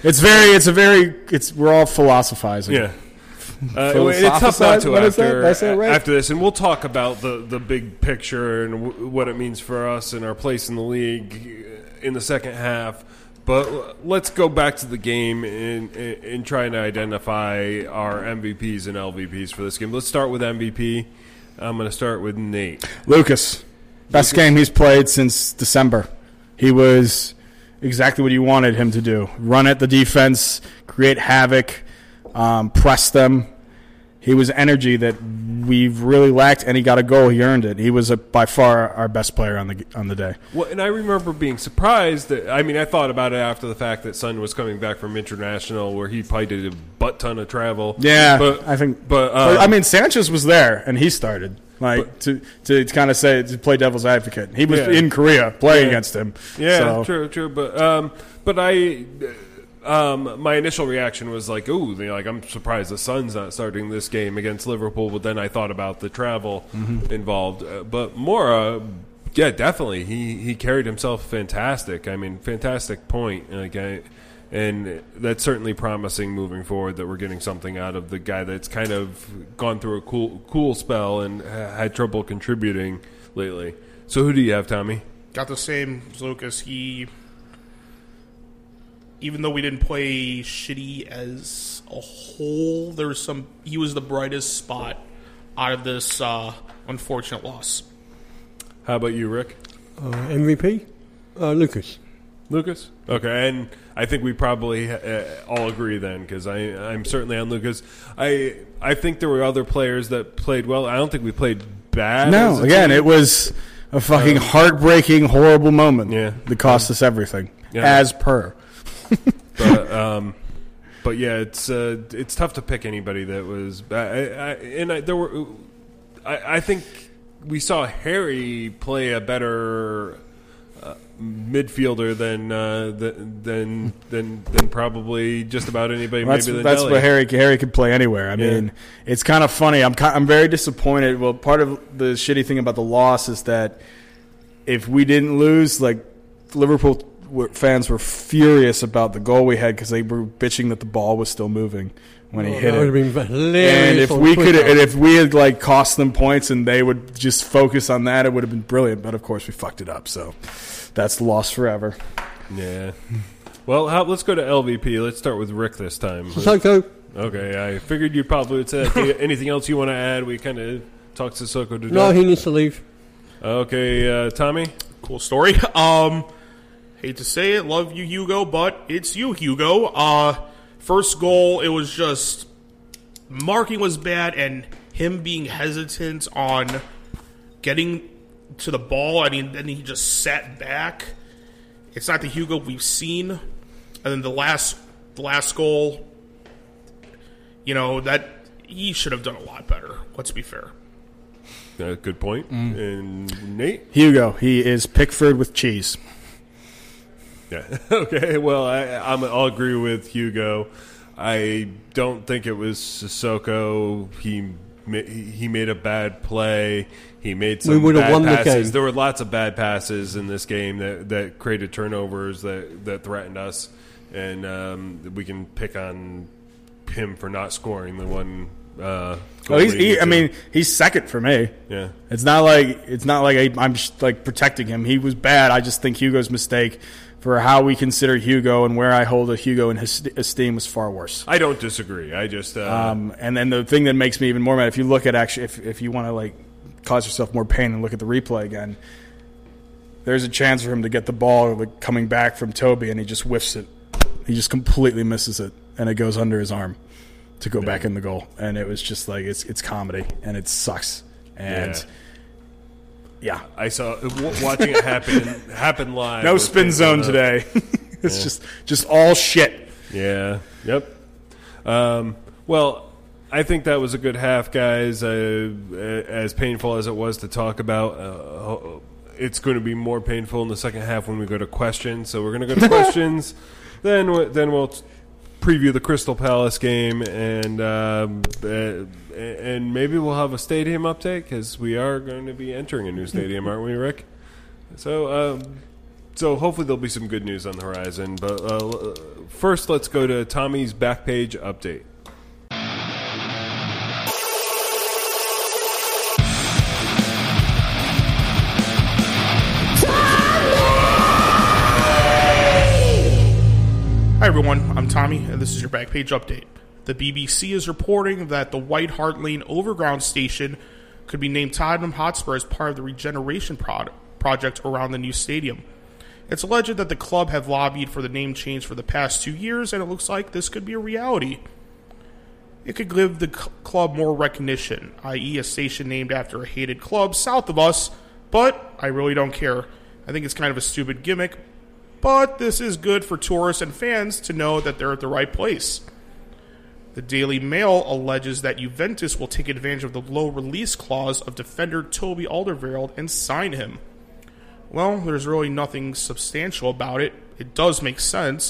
S4: we're all philosophizing.
S3: Yeah, it's tough not to after this, and we'll talk about the big picture and what it means for us and our place in the league in the second half. But let's go back to the game and try to identify our MVPs and LVPs for this game. Let's start with MVP. I'm going to start with Nate.
S4: Lucas. Best game he's played since December. He was exactly what you wanted him to do. Run at the defense, create havoc, press them. He was energy that we've really lacked, and he got a goal. He earned it. He was by far our best player on the day.
S3: Well, and I remember being surprised that I thought about it after the fact that Son was coming back from international, where he probably did a butt ton of travel.
S4: Yeah,
S3: but
S4: Sanchez was there and he started to kind of to play devil's advocate. He was in Korea playing against him.
S3: Yeah, so. True. But My initial reaction was like, "Ooh, I'm surprised the Sun's not starting this game against Liverpool." But then I thought about the travel involved. But Mora, yeah, definitely, he carried himself fantastic. I mean, fantastic point. And that's certainly promising moving forward that we're getting something out of the guy that's kind of gone through a cool spell and had trouble contributing lately. So who do you have, Tommy?
S5: Got the same as Lucas. Even though we didn't play shitty as a whole, he was the brightest spot out of this unfortunate loss.
S3: How about you, Rick?
S6: MVP? Lucas.
S3: Lucas? Okay, and I think we probably all agree then, because I'm certainly on Lucas. I think there were other players that played well. I don't think we played bad.
S4: No, again, it was a fucking heartbreaking, horrible moment that cost us everything, as per.
S3: But yeah, it's tough to pick anybody that was. I think we saw Harry play a better midfielder than probably just about anybody.
S4: That's
S3: maybe
S4: that's what Harry could play anywhere. I mean, it's kind of funny. I'm very disappointed. Well, part of the shitty thing about the loss is that if we didn't lose, like Liverpool fans were furious about the goal we had because they were bitching that the ball was still moving when he hit it.
S6: Would have been hilarious.
S4: And if we had like cost them points and they would just focus on that, it would have been brilliant. But of course, we fucked it up. So that's lost forever.
S3: Yeah. Well, let's go to LVP. Let's start with Rick this time.
S6: Sissoko.
S3: Okay, I figured you probably would say that. Anything else you want to add? We kind of talked Sissoko to death.
S6: No, he needs to leave.
S3: Okay, Tommy?
S5: Cool story. Hate to say it, love you, Hugo, but it's you, Hugo. First goal, it was just marking was bad, and him being hesitant on getting to the ball. I mean, then he just sat back. It's not the Hugo we've seen. And then the last goal, that he should have done a lot better. Let's be fair.
S3: Good point. And Nate?
S4: Hugo, he is Pickford with cheese.
S3: Yeah. Okay. Well, I'll agree with Hugo. I don't think it was Sissoko. He made a bad play. He made some bad passes. There were lots of bad passes in this game that created turnovers that threatened us, and we can pick on him for not scoring the one.
S4: He's second for me.
S3: Yeah.
S4: It's not like I'm just like protecting him. He was bad. I just think Hugo's mistake for how we consider Hugo and where I hold a Hugo in his esteem was far worse.
S3: I don't disagree. I just
S4: and then the thing that makes me even more mad, if you look at if you want to like cause yourself more pain and look at the replay again, there's a chance for him to get the ball like coming back from Toby and he just whiffs it. He just completely misses it and it goes under his arm to go back in the goal. And it was just like it's comedy and it sucks. And yeah,
S3: I saw watching it happen live.
S4: No spin zone today. It's just all shit.
S3: Yeah. Yep. Well, I think that was a good half, guys. As painful as it was to talk about, it's going to be more painful in the second half when we go to questions. So we're going to go to questions. Then we'll preview the Crystal Palace game, and maybe we'll have a stadium update because we are going to be entering a new stadium, aren't we, Rick? So hopefully there'll be some good news on the horizon. But first, let's go to Tommy's back page update.
S5: Hi everyone, I'm Tommy, and this is your back page update. The BBC is reporting that the White Hart Lane Overground Station could be named Tottenham Hotspur as part of the regeneration project around the new stadium. It's alleged that the club have lobbied for the name change for the past 2 years, and it looks like this could be a reality. It could give the club more recognition, i.e. a station named after a hated club south of us, but I really don't care. I think it's kind of a stupid gimmick, but this is good for tourists and fans to know that they're at the right place. The Daily Mail alleges that Juventus will take advantage of the low release clause of defender Toby Alderweireld and sign him. Well, there's really nothing substantial about it. It does make sense.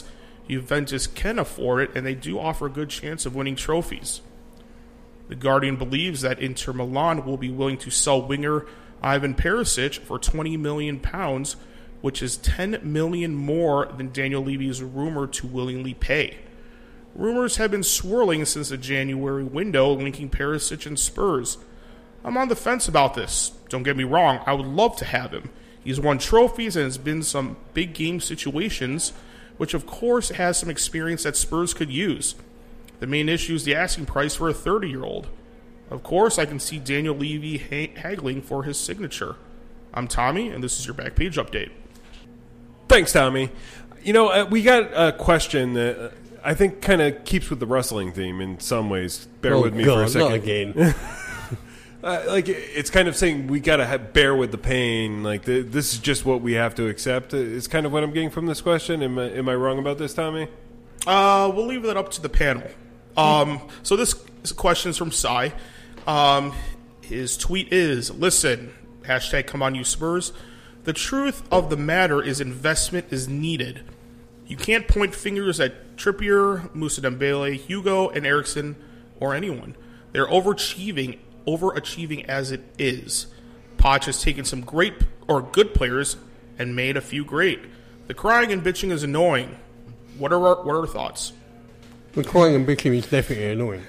S5: Juventus can afford it, and they do offer a good chance of winning trophies. The Guardian believes that Inter Milan will be willing to sell winger Ivan Perisic for £20 million, which is $10 million more than Daniel Levy is rumored to willingly pay. Rumors have been swirling since the January window linking Perisic and Spurs. I'm on the fence about this. Don't get me wrong, I would love to have him. He's won trophies and has been some big game situations, which of course has some experience that Spurs could use. The main issue is the asking price for a 30-year-old. Of course, I can see Daniel Levy haggling for his signature. I'm Tommy, and this is your Backpage Update.
S3: Thanks, Tommy. You know, we got a question that I think kind of keeps with the wrestling theme in some ways. Bear with me for a second.
S6: Not again.
S3: Like, it's kind of saying we got to bear with the pain. Like, this is just what we have to accept. It's kind of what I'm getting from this question. Am I wrong about this, Tommy?
S5: We'll leave that up to the panel. So this question is from Cy. His tweet is, listen, hashtag come on you Spurs. The truth of the matter is investment is needed. You can't point fingers at Trippier, Moussa Dembele, Hugo, and Eriksen, or anyone. They're overachieving as it is. Poch has taken some great or good players and made a few great. The crying and bitching is annoying. What are our thoughts?
S6: The crying and bitching is definitely annoying.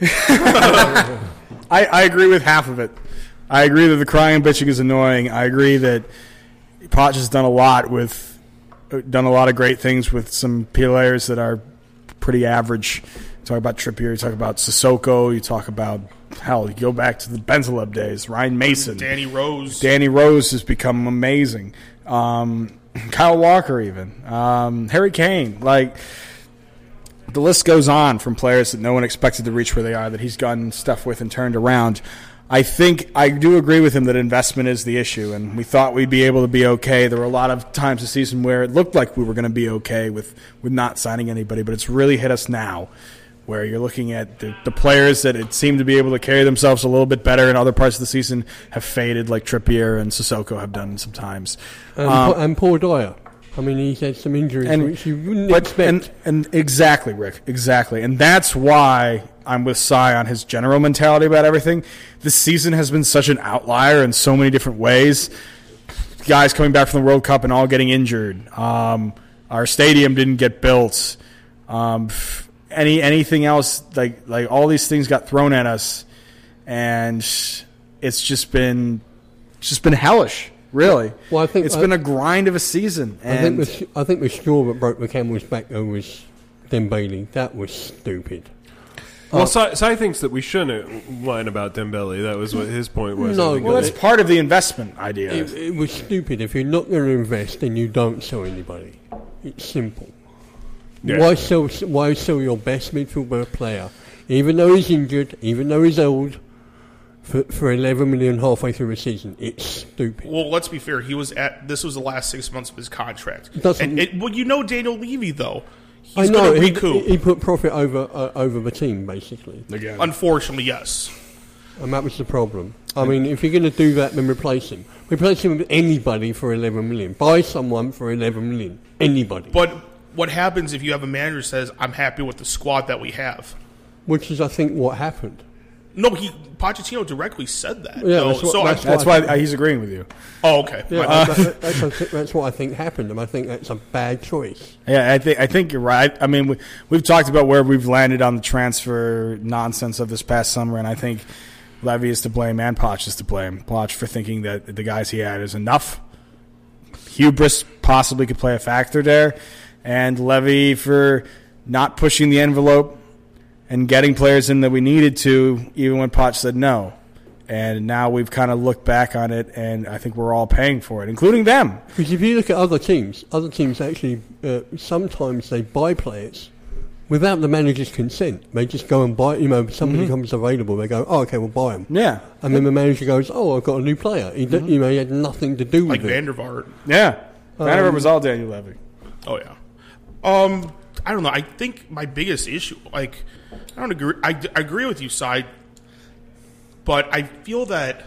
S4: I agree with half of it. I agree that the crying and bitching is annoying. I agree that Poch has done a lot of great things with some players that are pretty average. You talk about Trippier, you talk about Sissoko, you talk about, hell, you go back to the Bentaleb days, Ryan Mason.
S5: Danny Rose.
S4: Danny Rose has become amazing. Kyle Walker even. Harry Kane. Like, the list goes on from players that no one expected to reach where they are, that he's gotten stuff with and turned around. I think I do agree with him that investment is the issue, and we thought we'd be able to be okay. There were a lot of times this season where it looked like we were going to be okay with not signing anybody, but it's really hit us now, where you're looking at the players that it seemed to be able to carry themselves a little bit better in other parts of the season have faded, like Trippier and Sissoko have done sometimes.
S6: And Paul Dyer. I mean, he's had some injuries which you wouldn't expect.
S4: And exactly, Rick, exactly. And that's why I'm with Cy on his general mentality about everything. This season has been such an outlier in so many different ways. Guys coming back from the World Cup and all getting injured. Our stadium didn't get built. Anything else, like all these things got thrown at us, and it's just been hellish. Really?
S6: Well, I think
S4: it's been a grind of a season. And
S6: I think the straw that broke the camel's back though was Dembele. That was stupid.
S3: Well, Cy thinks that we shouldn't whine about Dembele. That was what his point was.
S6: No,
S4: well, that's part of the investment idea.
S6: It was stupid. If you're not going to invest, then you don't sell anybody. It's simple.
S3: Yeah.
S6: Why sell your best midfield player, even though he's injured, even though he's old, for 11 million halfway through the season? It's stupid.
S5: Well, let's be fair. This was the last 6 months of his contract. Well, you know Daniel Levy though. He's going to recoup.
S6: He put profit over the team basically.
S4: Again.
S5: Unfortunately, yes.
S6: And that was the problem. I mean, if you're going to do that, then replace him. Replace him with anybody for 11 million. Buy someone for 11 million. Anybody.
S5: But what happens if you have a manager who says, "I'm happy with the squad that we have"?
S6: Which is, I think, what happened.
S5: No, Pochettino directly said that.
S6: Yeah,
S4: that's why he's agreeing with you.
S5: Oh, okay.
S6: Yeah, that's what I think happened, and I think that's a bad choice.
S4: Yeah, I think you're right. I mean, we've talked about where we've landed on the transfer nonsense of this past summer, and I think Levy is to blame and Poch is to blame. Poch for thinking that the guys he had is enough. Hubris possibly could play a factor there, and Levy for not pushing the envelope and getting players in that we needed to, even when Poch said no. And now we've kind of looked back on it, and I think we're all paying for it, including them.
S6: Because if you look at other teams actually, sometimes they buy players without the manager's consent. They just go and buy, somebody comes available, they go, oh, okay, we'll buy him.
S4: Yeah.
S6: And then the manager goes, oh, I've got a new player. He had nothing to do with it.
S5: Like Van der Vaart.
S4: Yeah. Van der Vaart was all Daniel Levy.
S5: Oh, yeah. I don't know. I think my biggest issue, I don't agree. I agree with you, Cy, but I feel that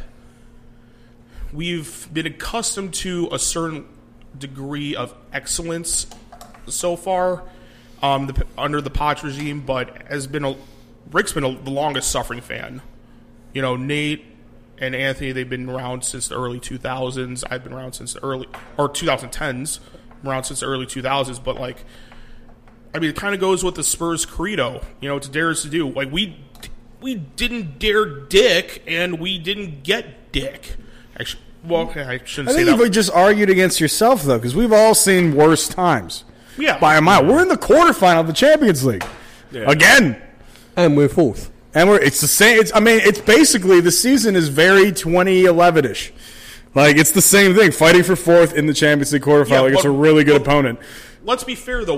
S5: we've been accustomed to a certain degree of excellence so far, under the Potts regime, but Rick's been the longest suffering fan. You know, Nate and Anthony, they've been around since the early 2000s. I've been around since the 2010s. I'm around since the early 2000s. But, like, I mean, it kind of goes with the Spurs credo. You know, to dare is to do. Like, we didn't dare Dick, and we didn't get Dick. Actually, well, okay, I shouldn't say that.
S4: I think you just argued against yourself, though, because we've all seen worse times.
S5: Yeah.
S4: By a mile. We're in the quarterfinal of the Champions League.
S3: Yeah.
S4: Again.
S6: And we're fourth.
S4: And it's the same. It's basically the season is very 2011-ish. Like, it's the same thing. Fighting for fourth in the Champions League quarterfinal against a really good opponent.
S5: Let's be fair, though.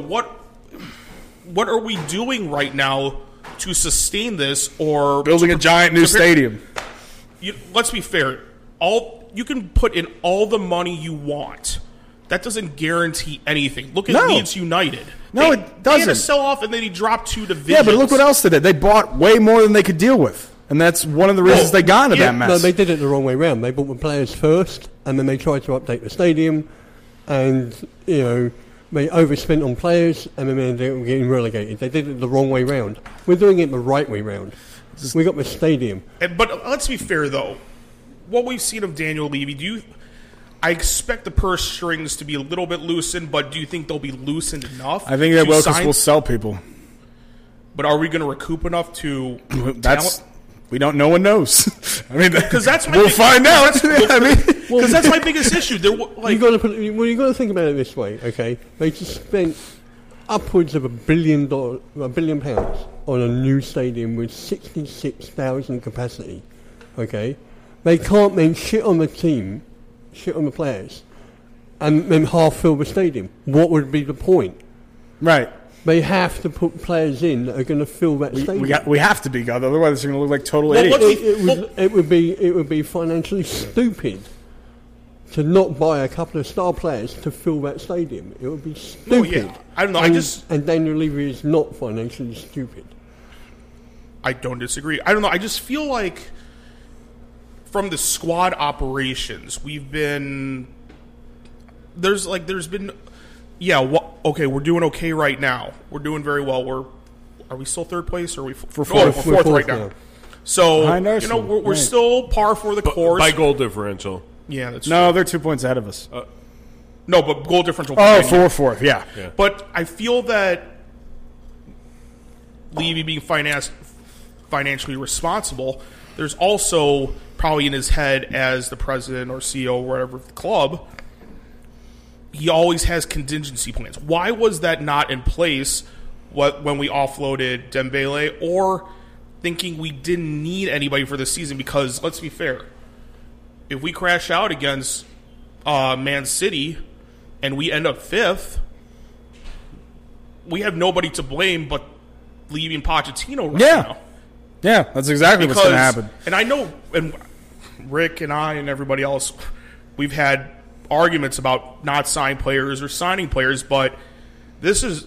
S5: What are we doing right now to sustain this? Or
S4: Building a giant new stadium.
S5: Let's be fair. You can put in all the money you want. That doesn't guarantee anything. Look at Leeds United.
S4: No, it doesn't.
S5: They had to sell off, and then he dropped 2 divisions.
S4: Yeah, but look what else they did. They bought way more than they could deal with. And that's one of the reasons they got into that mess.
S6: No, they did it the wrong way round. They bought the players first, and then they tried to update the stadium, and, you know, they overspent on players, and then they were getting relegated. They did it the wrong way round. We're doing it the right way round. We got the stadium.
S5: But let's be fair, though. What we've seen of Daniel Levy, I expect the purse strings to be a little bit loosened, but do you think they'll be loosened enough?
S4: I think that Wilkes will sell people.
S5: But are we going to recoup enough to
S4: We don't. No one knows. I mean,
S5: because
S4: we'll find out.
S5: Because that's my biggest issue.
S6: You got to think about it this way, okay? They just spent upwards of £1 billion on a new stadium with 66,000 capacity. Okay, they can't then shit on the team, shit on the players, and then half fill the stadium. What would be the point?
S4: Right.
S6: They have to put players in that are going to fill that stadium.
S4: We have to be, otherwise it's going to look like total idiots.
S6: It would be financially stupid to not buy a couple of star players to fill that stadium. It would be stupid.
S5: No, yeah. I don't know.
S6: And Daniel Levy is not financially stupid.
S5: I don't disagree. I don't know. I just feel like from the squad operations, we've been there's been. Yeah, okay, we're doing okay right now. We're doing very well. Are we still third place, or are we fourth? We're fourth right now. So, we're still par for the course.
S3: By goal differential.
S5: Yeah, that's
S4: no,
S5: true.
S4: they're 2 points ahead of us.
S5: No, but goal differential.
S4: For fourth, yeah.
S5: But I feel that Levy being financially responsible, there's also probably in his head as the president or CEO or whatever of the club, he always has contingency plans. Why was that not in place when we offloaded Dembele, or thinking we didn't need anybody for this season? Because let's be fair, if we crash out against Man City and we end up fifth, we have nobody to blame but leaving Pochettino right now.
S4: Yeah, that's exactly what's going to happen.
S5: And I know, and Rick and I and everybody else, we've had arguments about not signing players or signing players, but this is,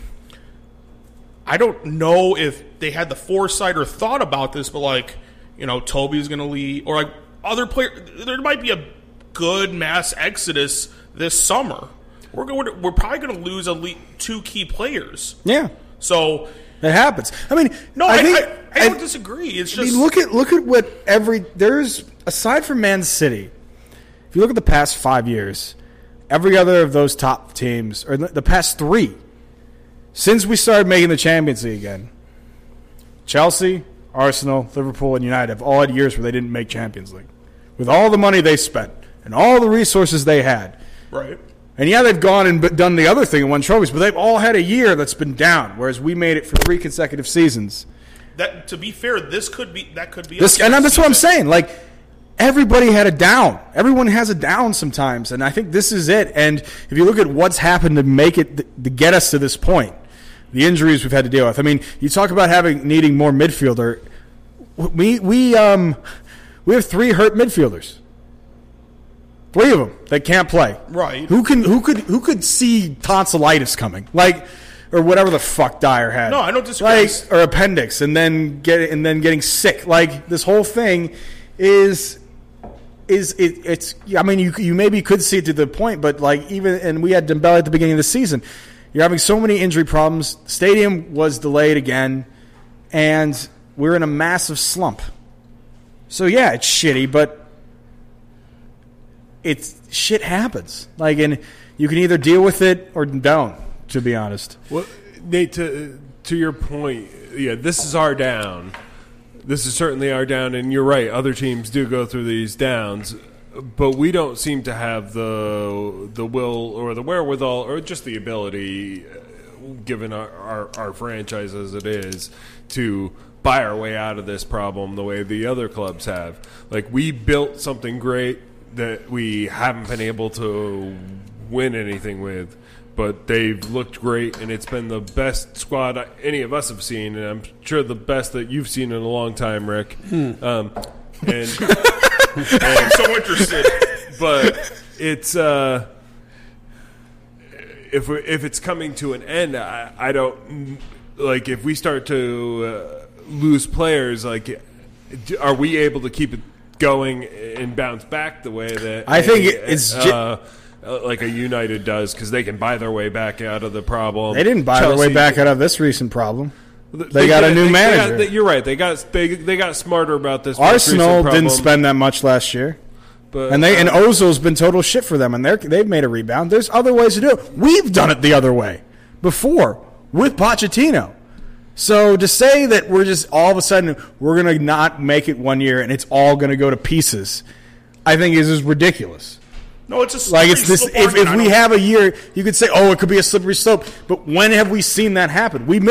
S5: I don't know if they had the foresight or thought about this, but Toby's going to leave, or other players, there might be a good mass exodus this summer. We're probably going to lose at least 2 key players.
S4: Yeah.
S5: So
S4: it happens. I mean,
S5: no, I don't disagree. It's just,
S4: look at what there's, aside from Man City, if you look at the past 5 years, every other of those top teams, or the past 3, since we started making the Champions League again, Chelsea, Arsenal, Liverpool, and United have all had years where they didn't make Champions League. With all the money they spent and all the resources they had.
S5: Right.
S4: And yeah, they've gone and done the other thing and won trophies, but they've all had a year that's been down, whereas we made it for 3 consecutive seasons.
S5: That, to be fair, that could be
S4: this, and that's what I'm saying. Everybody had a down. Everyone has a down sometimes, and I think this is it. And if you look at what's happened to make it to get us to this point, the injuries we've had to deal with. I mean, you talk about needing more midfielder. We have 3 hurt midfielders. 3 of them that can't play.
S5: Right.
S4: Who could see tonsillitis coming? Or whatever the fuck Dyer had.
S5: No, I don't disagree.
S4: Or appendix, and then getting sick. This whole thing is it's. I mean, you maybe could see it to the point, but and we had Dembele at the beginning of the season. You're having so many injury problems. Stadium was delayed again, and we're in a massive slump. So, yeah, it's shitty, but shit happens. Like, and you can either deal with it or don't, to be honest.
S3: Well, Nate, to your point, yeah, this is our down. This is certainly our down, and you're right. Other teams do go through these downs, but we don't seem to have the will or the wherewithal or just the ability, given our franchise as it is, to buy our way out of this problem the way the other clubs have. Like, we built something great that we haven't been able to win anything with, but they've looked great, and it's been the best squad any of us have seen, and I'm sure the best that you've seen in a long time, Rick. And
S5: I'm so interested.
S3: But it's if it's coming to an end, I don't like if we start to lose players. Like, are we able to keep it going and bounce back the way that
S4: I think it's
S3: like a United does, because they can buy their way back out of the problem.
S4: They didn't buy their way back out of this recent problem. They got a new manager.
S3: You're right. They got smarter about this.
S4: Arsenal didn't spend that much last year.
S3: But,
S4: and Ozil's been total shit for them, and they've made a rebound. There's other ways to do it. We've done it the other way before with Pochettino. So to say that we're just all of a sudden we're going to not make it 1 year and it's all going to go to pieces, I think is ridiculous.
S5: No, it's just
S4: like it's this. If we have a year, you could say, "Oh, it could be a slippery slope." But when have we seen that happen? We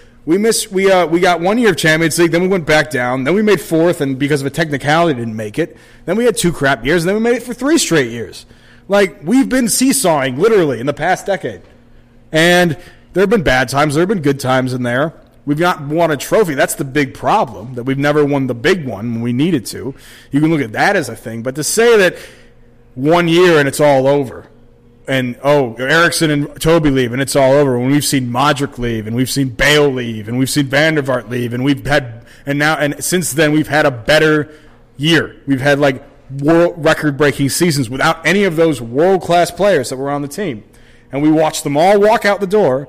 S4: got 1 year of Champions League, then we went back down, then we made fourth, and because of a technicality didn't make it. Then we had 2 crap years, and then we made it for 3 straight years. Like, we've been seesawing literally in the past decade, and there have been bad times, there have been good times in there. We've not won a trophy. That's the big problem, that we've never won the big one when we needed to. You can look at that as a thing, but to say that 1 year and it's all over, and Eriksen and Toby leave and it's all over, when we've seen Modric leave and we've seen Bale leave and we've seen Van der Vaart leave and since then we've had a better year. We've had like world record-breaking seasons without any of those world-class players that were on the team, and we watched them all walk out the door.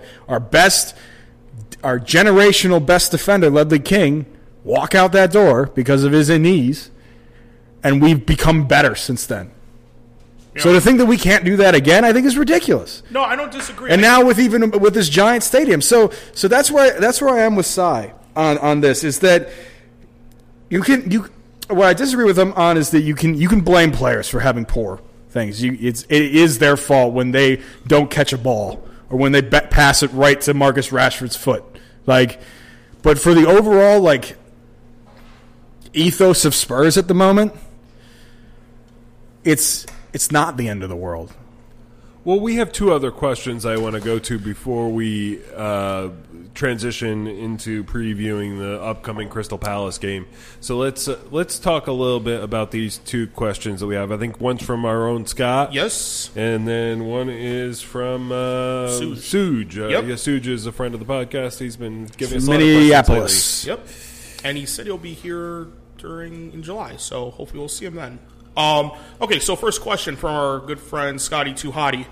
S4: Our generational best defender, Ledley King, walk out that door because of his knees, and we've become better since then. Yeah. So to think that we can't do that again, I think is ridiculous.
S5: No, I don't disagree.
S4: And now with this giant stadium, so that's where I am with Cy on this, is that what I disagree with him on is that you can blame players for having poor things. It is their fault when they don't catch a ball or when they pass it right to Marcus Rashford's foot. But for the overall ethos of Spurs at the moment, it's not the end of the world.
S3: Well, we have 2 other questions I want to go to before we transition into previewing the upcoming Crystal Palace game. So let's talk a little bit about these 2 questions that we have. I think one's from our own Scott.
S5: Yes.
S3: And then one is from Suge.
S5: Yep.
S3: Yeah, Suge is a friend of the podcast. He's been giving us a
S4: Minneapolis.
S3: lot of questions
S5: lately. Yep. And he said he'll be here in July, so hopefully we'll see him then. Okay, so first question from our good friend Scotty Too Hottie.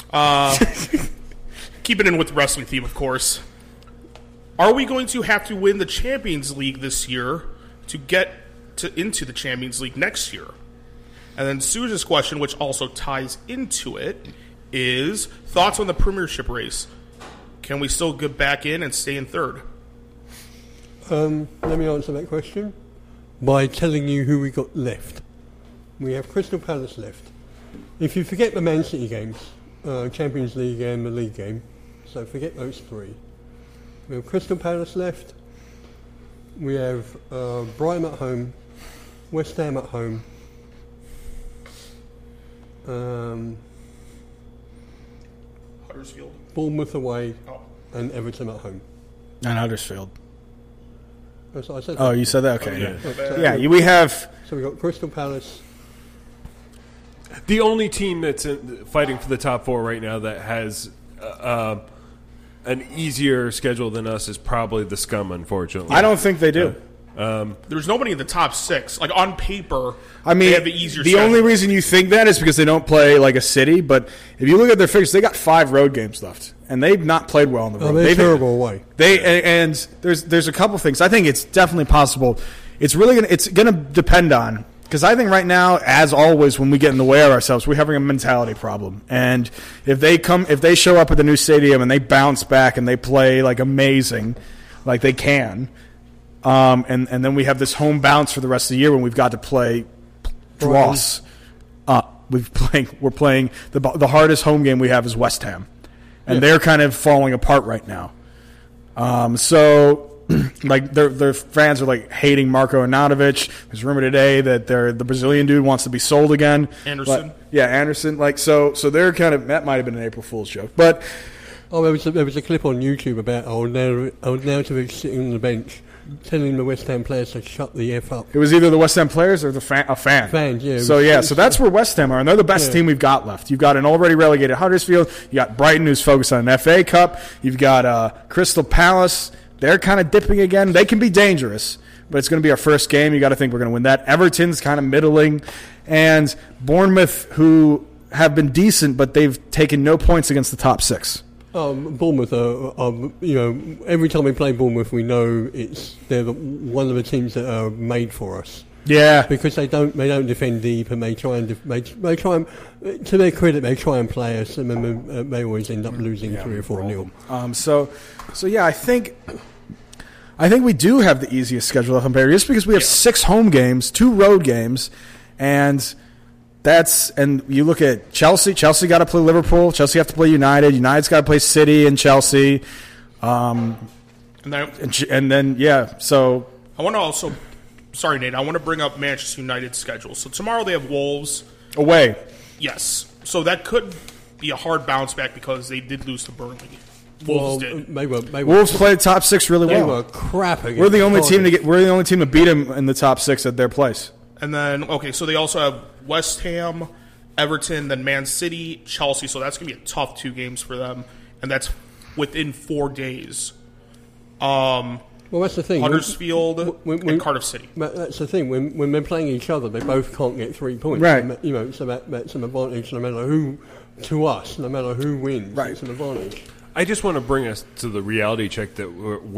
S5: Keeping in with the wrestling theme, of course. Are we going to have to win the Champions League this year to get into the Champions League next year? And then Susan's question, which also ties into it, is thoughts on the Premiership race. Can we still get back in and stay in third?
S6: Let me answer that question by telling you who we got left. We have Crystal Palace left. If you forget the Man City games, Champions League and the League game, so forget those 3. We have Crystal Palace left. We have Brighton at home, West Ham at home,
S5: Huddersfield,
S6: Bournemouth away, and Everton at home.
S4: And Huddersfield.
S6: That's what I said.
S4: Oh, you said that? Okay.
S6: Yeah.
S4: We have...
S6: So we've got Crystal Palace.
S3: The only team that's fighting for the top 4 right now that has an easier schedule than us is probably the Scum, unfortunately.
S4: I don't think they do.
S5: There's nobody in the top 6. Like, on paper,
S4: I mean,
S5: they have the easier
S4: the
S5: schedule.
S4: only reason you think that is because they don't play like a City, but if you look at their figures, they got 5 road games left. and they've not played well on the road.
S6: They're terrible away.
S4: And there's a couple things. I think it's definitely possible. It's gonna depend on, because I think right now, as always, when we get in the way of ourselves, we're having a mentality problem. And if they show up at the new stadium and they bounce back and they play like amazing, like they can, and then we have this home bounce for the rest of the year when we've got to play dross. We're playing the hardest home game we have is West Ham, and they're kind of falling apart right now. So like their fans are like hating Marko Arnautovic. There's a rumor today that the Brazilian dude wants to be sold again.
S5: Anderson.
S4: Anderson. Like so they're kind of, that might have been an April Fool's joke, but
S6: there was a clip on YouTube about Arnautovic sitting on the bench, telling the West Ham players to shut the F up.
S4: It was either the West Ham players or a fan.
S6: Fans, yeah.
S4: So that's where West Ham are, and they're the best team we've got left. You've got an already relegated Huddersfield. You got Brighton, who's focused on an FA Cup. You've got Crystal Palace. They're kind of dipping again. They can be dangerous, but it's going to be our first game. You got to think we're going to win that. Everton's kind of middling, and Bournemouth, who have been decent, but they've taken no points against the top six.
S6: Bournemouth every time we play Bournemouth, we know they're one of the teams that are made for us.
S4: Yeah,
S6: because they don't defend deep, and they try and to their credit, they try and play us, and then they always end up losing 3 or 4-0.
S4: So yeah, I think we do have the easiest schedule left on paper, just because we have 6 home games, 2 road games, and you look at Chelsea. Chelsea got to play Liverpool. Chelsea have to play United. United's got to play City and Chelsea. So
S5: I want to also, sorry Nate, I want to bring up Manchester United's schedule. So tomorrow they have Wolves
S4: away.
S5: Yes, so that could be a hard bounce back because they did lose to Burnley. Wolves did.
S4: Wolves played top 6 really well.
S6: They were crap.
S4: We're the only team to beat them in the top 6 at their place.
S5: And then so they also have West Ham, Everton, then Man City, Chelsea. So that's going to be a tough 2 games for them, and that's within 4 days.
S6: Well, that's the thing.
S5: Huddersfield and Cardiff City.
S6: That's the thing. When they're playing each other, they both can't get 3 points.
S4: Right.
S6: So that's an advantage no matter who, to us, no matter who wins.
S4: Right.
S6: It's an advantage.
S3: I just want to bring us to the reality check that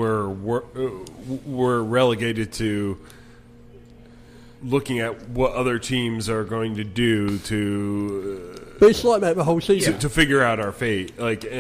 S3: we're relegated to looking at what other teams are going to do
S6: but it's like that the whole season
S3: to figure out our fate.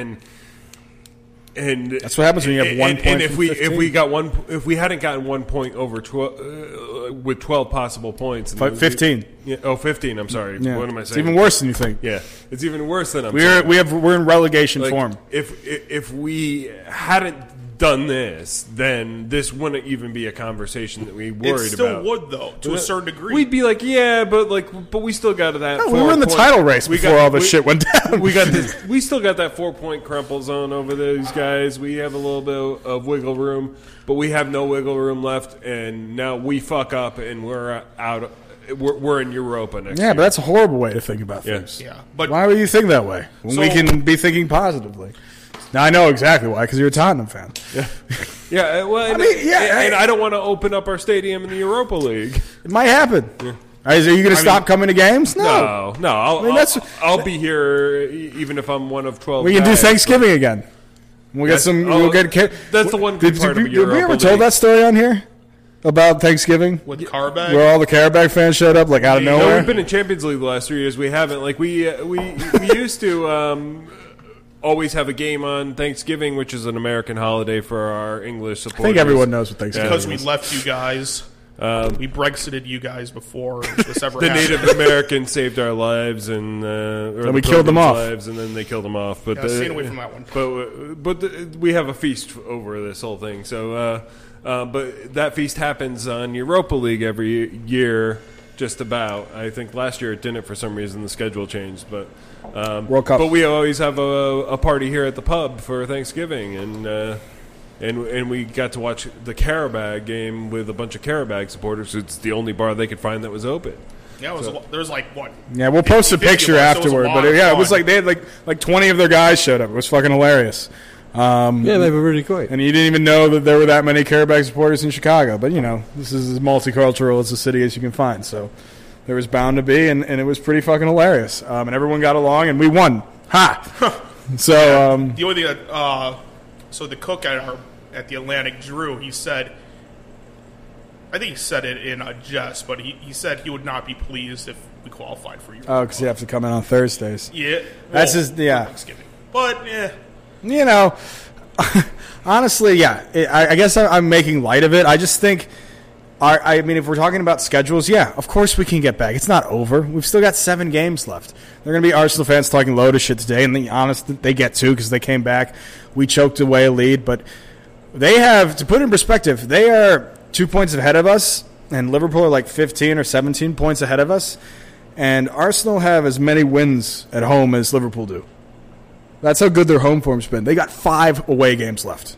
S3: And
S4: that's what happens when you have 1 point.
S3: And if we hadn't gotten 1 point over 12 with 12 possible points,
S4: 15.
S3: 15. I'm sorry.
S4: Yeah.
S3: What am I saying?
S4: It's even worse than you think.
S3: Yeah, it's even worse than I'm
S4: saying.
S3: We're
S4: in relegation form.
S3: If we hadn't done this, then this wouldn't even be a conversation that we worried about.
S5: It still would, though, to a certain degree.
S3: We'd be like, but we still got that.
S4: No, we were in the title race before all this shit went down.
S3: We still got that 4-point crumple zone over those guys. We have a little bit of wiggle room, but we have no wiggle room left. And now we fuck up, and we're out. We're in Europa next year.
S4: But that's a horrible way to think about things.
S5: Yeah, but
S4: why would you think that way when we can be thinking positively? Now, I know exactly why, because you're a Tottenham fan.
S3: Yeah. Well, and I don't want to open up our stadium in the Europa League.
S4: It might happen. Yeah. Are you going to stop coming to games?
S3: No. I'll be here even if I'm one of 12
S4: We can do Thanksgiving again. We'll get some.
S3: That's the one good part of Europa League.
S4: Did we ever told that story on here? About Thanksgiving?
S5: With Carabag?
S4: Where all the Carabag fans showed up, out of nowhere?
S3: No, we've been in Champions League the last 3 years. We haven't. We used to always have a game on Thanksgiving, which is an American holiday for our English supporters.
S4: I think everyone knows what Thanksgiving is.
S5: Because we left you guys. We Brexited you guys before this ever happened.
S3: The Native Americans saved our lives, and
S4: we killed them off.
S3: Lives, and then they killed them off. But
S5: staying away from that one.
S3: But we have a feast over this whole thing. So, but that feast happens on Europa League every year. Just about. I think last year it didn't for some reason. The schedule changed, but
S4: World Cup.
S3: But we always have a party here at the pub for Thanksgiving, and we got to watch the Carabag game with a bunch of Carabag supporters. It's the only bar they could find that was open.
S5: Yeah, there was what?
S4: Yeah, we'll post a picture afterward. But it was like they had like 20 of their guys showed up. It was fucking hilarious.
S6: They were really great.
S4: And you didn't even know that there were that many Carabag supporters in Chicago. But, this is as multicultural as a city as you can find. So there was bound to be, and it was pretty fucking hilarious. And everyone got along, and we won. Ha! So
S5: The only thing that, so the cook at the Atlantic, Drew, he said, I think he said it in a jest, but he said he would not be pleased if we qualified for Europa.
S4: because you have to come in on Thursdays.
S5: Yeah.
S4: That's just yeah.
S5: Thanksgiving. But, yeah.
S4: You know, honestly, yeah. I guess I'm making light of it. I just think, I mean, if we're talking about schedules, yeah, of course we can get back. It's not over. We've still got 7 games left. There are going to be Arsenal fans talking load of shit today, and they get to because they came back. We choked away a lead, but they have, to put it in perspective, they are 2 points ahead of us, and Liverpool are like 15 or 17 points ahead of us, and Arsenal have as many wins at home as Liverpool do. That's how good their home form's been. They got 5 away games left.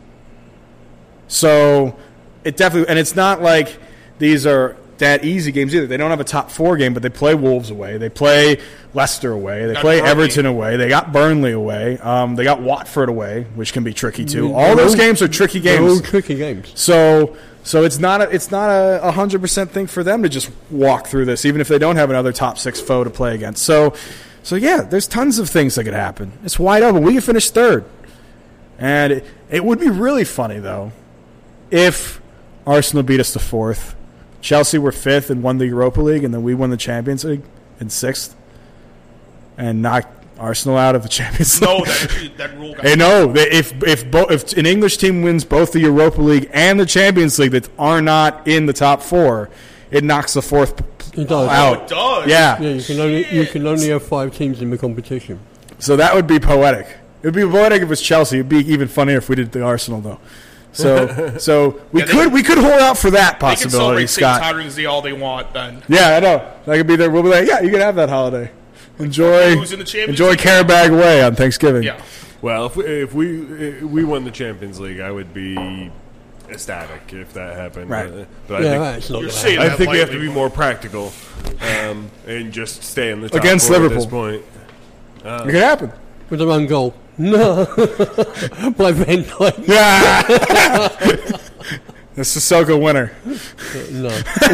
S4: So it definitely, and it's not like these are that easy games either. They don't have a top 4 game, but they play Wolves away. They play Leicester away. They play Everton away. They got Burnley away. They got Watford away, which can be tricky too. All those games are tricky games.
S6: They're all tricky games.
S4: So it's not a 100% thing for them to just walk through this, even if they don't have another top 6 foe to play against. So yeah, there's tons of things that could happen. It's wide open. We could finish 3rd. And it would be really funny, though, if Arsenal beat us to 4th, Chelsea were 5th and won the Europa League, and then we won the Champions League in 6th and knocked Arsenal out of the Champions League.
S5: No, that rule got...
S4: Hey, no, if an English team wins both the Europa League and the Champions League that are not in the top 4, it knocks the 4th
S6: It does.
S4: out.
S5: Oh, it does?
S4: Yeah.
S6: Yeah, you can only have 5 teams in the competition.
S4: So that would be poetic. It would be poetic if it was Chelsea. It would be even funnier if we did the Arsenal, though. So we could hold out for that
S5: They can
S4: possibility,
S5: celebrate St.
S4: Scott.
S5: Patrick's Day all they want, then.
S4: Yeah, I know. That could be there. We'll be like, yeah, you can have that holiday. Enjoy
S5: Who's in the Champions League?
S4: Carabag Way on Thanksgiving.
S5: Yeah.
S3: Well, if we won the Champions League, I would be ecstatic if that happened.
S4: Right.
S3: But
S6: Yeah,
S3: I
S6: that's not
S5: You're
S6: gonna
S5: saying
S6: happen.
S3: think we have to
S5: lightly.
S3: be more practical and just stay in the top
S4: Against
S3: 4
S4: Liverpool.
S3: at this point.
S4: It could happen.
S6: With their own goal. No. By Van Dijk.
S4: Yeah. The Sissoko winner.
S6: No.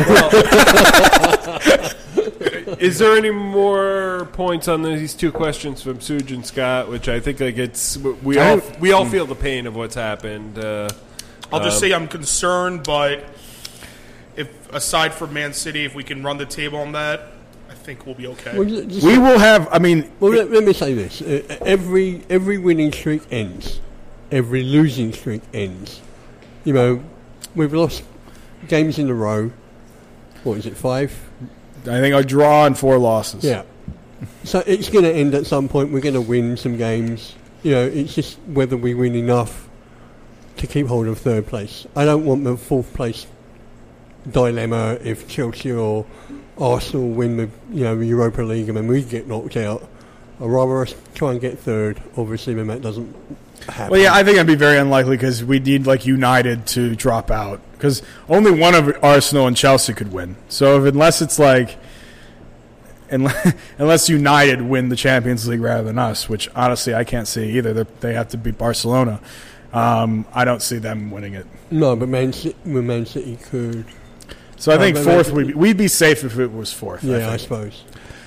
S3: Is there any more points on these 2 questions from Suj and Scott? Which I think we all feel the pain of what's happened.
S5: I'll just say I'm concerned, but if aside from Man City, if we can run the table on that, I think we'll be okay.
S6: Well, just-
S4: We will have, I mean,
S6: well, let me say this. Every winning streak ends. Every losing streak ends. You know, we've lost games in a row. What is it, 5?
S4: I think a draw and 4 losses.
S6: Yeah. So it's going to end at some point. We're going to win some games. You know, it's just whether we win enough to keep hold of 3rd place. I don't want the 4th place dilemma if Chelsea or Arsenal win the Europa League and then we get knocked out. I'd rather us try and get 3rd. Obviously, when that doesn't happen.
S4: Well, yeah, I think it'd be very unlikely because we need like United to drop out because only one of Arsenal and Chelsea could win. So unless United win the Champions League rather than us, which honestly I can't see either. They have to beat Barcelona. I don't see them winning it.
S6: No, but Man City could.
S4: So I think
S6: but
S4: 4th we'd be safe if it was 4th.
S6: Yeah, I suppose.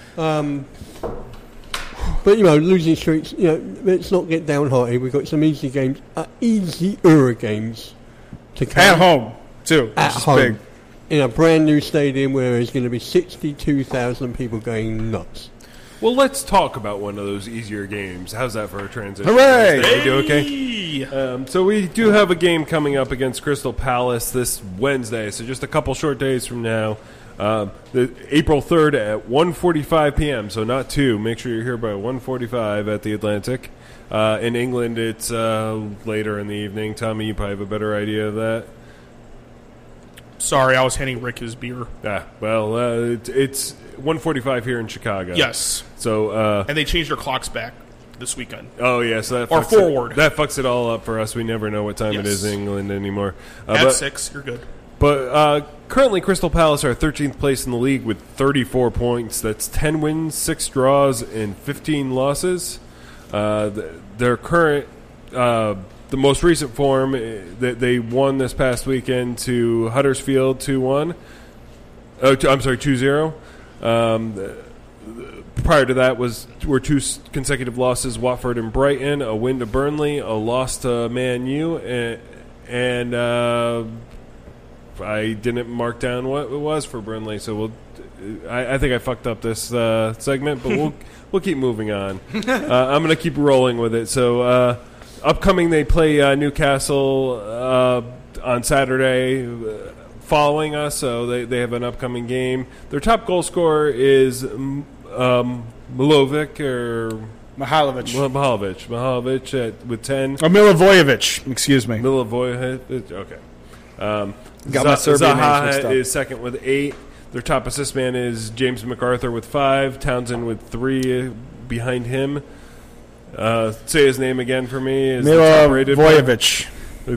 S6: But, you know, losing streaks, you know, let's not get downhearted. We've got some easy games, easier games to come.
S4: At home, too.
S6: At
S4: which is
S6: home.
S4: big.
S6: In a brand new stadium where there's going to be 62,000 people going nuts.
S3: Well, let's talk about one of those easier games. How's that for a transition?
S4: Hooray!
S3: Did we do okay? So we do have a game coming up against Crystal Palace this Wednesday, so just a couple short days from now. April 3rd at 1:45 p.m., so not 2. Make sure you're here by 1:45 at the Atlantic. In England, it's later in the evening. Tommy, you probably have a better idea of that.
S5: Sorry, I was handing Rick his beer.
S3: It's 1:45 here in Chicago.
S5: Yes.
S3: So
S5: And they changed their clocks back this weekend.
S3: oh yeah, so that
S5: Or
S3: fucks
S5: forward.
S3: That fucks it all up for us. We never know what time it
S5: Yes.
S3: is in England anymore.
S5: At 6, you're good.
S3: But currently, Crystal Palace are 13th place in the league with 34 points. That's 10 wins, 6 draws, and 15 losses. Their current, the most recent form, that they won this past weekend to Huddersfield 2-1. I'm sorry, 2-0. prior to that were 2 consecutive losses, Watford and Brighton, a win to Burnley, a loss to Man U, and I didn't mark down what it was for Burnley, so I think I fucked up this segment, but we'll keep moving on. I'm going to keep rolling with it. So upcoming, they play Newcastle on Saturday following us, so they have an upcoming game. Their top goal scorer is Mihalovic with 10.
S4: Or Milivojevic, excuse me.
S3: Milivojevic, okay.
S4: Got my Serbian names mixed up.
S3: Zaha is second with 8. Their top assist man is James MacArthur with 5. Townsend with 3 behind him. Say his name again for me. Is
S4: Milivojevic.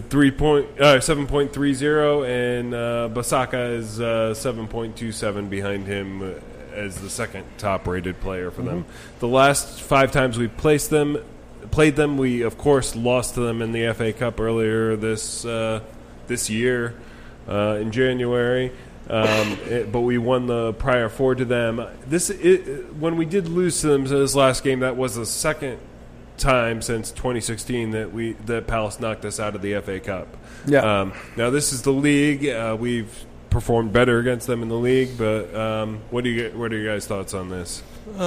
S3: 7.30, and Basaka is 7.27 behind him as the second top-rated player for them. The last 5 times we played them, we of course lost to them in the FA Cup earlier this year in January. But we won the prior 4 to them. When we did lose to them this last game, that was the second time since 2016 that Palace knocked us out of the FA Cup.
S4: Yeah.
S3: Now this is the league. We've performed better against them in the league, but what are your guys' thoughts on this?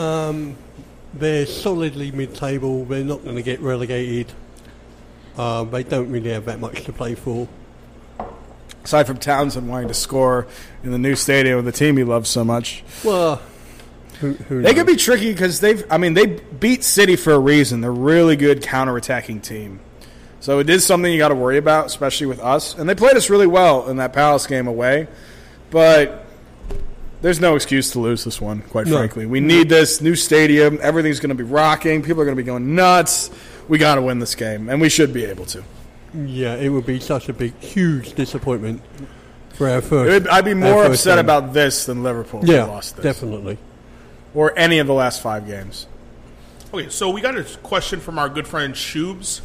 S6: They're solidly mid-table. They're not going to get relegated. They don't really have that much to play for.
S4: Aside from Townsend wanting to score in the new stadium with the team he loves so much.
S6: Well, who
S4: they could be tricky because they beat City for a reason. They're a really good counter-attacking team. So it is something you got to worry about, especially with us. And they played us really well in that Palace game away. But there's no excuse to lose this one, quite frankly. We need this new stadium. Everything's going to be rocking. People are going to be going nuts. We got to win this game, and we should be able to.
S6: Yeah, it would be such a huge disappointment for our first.
S4: I'd be more upset about this than Liverpool if we lost this.
S6: Definitely.
S4: Or any of the last 5 games.
S5: Okay, so we got a question from our good friend Shubes.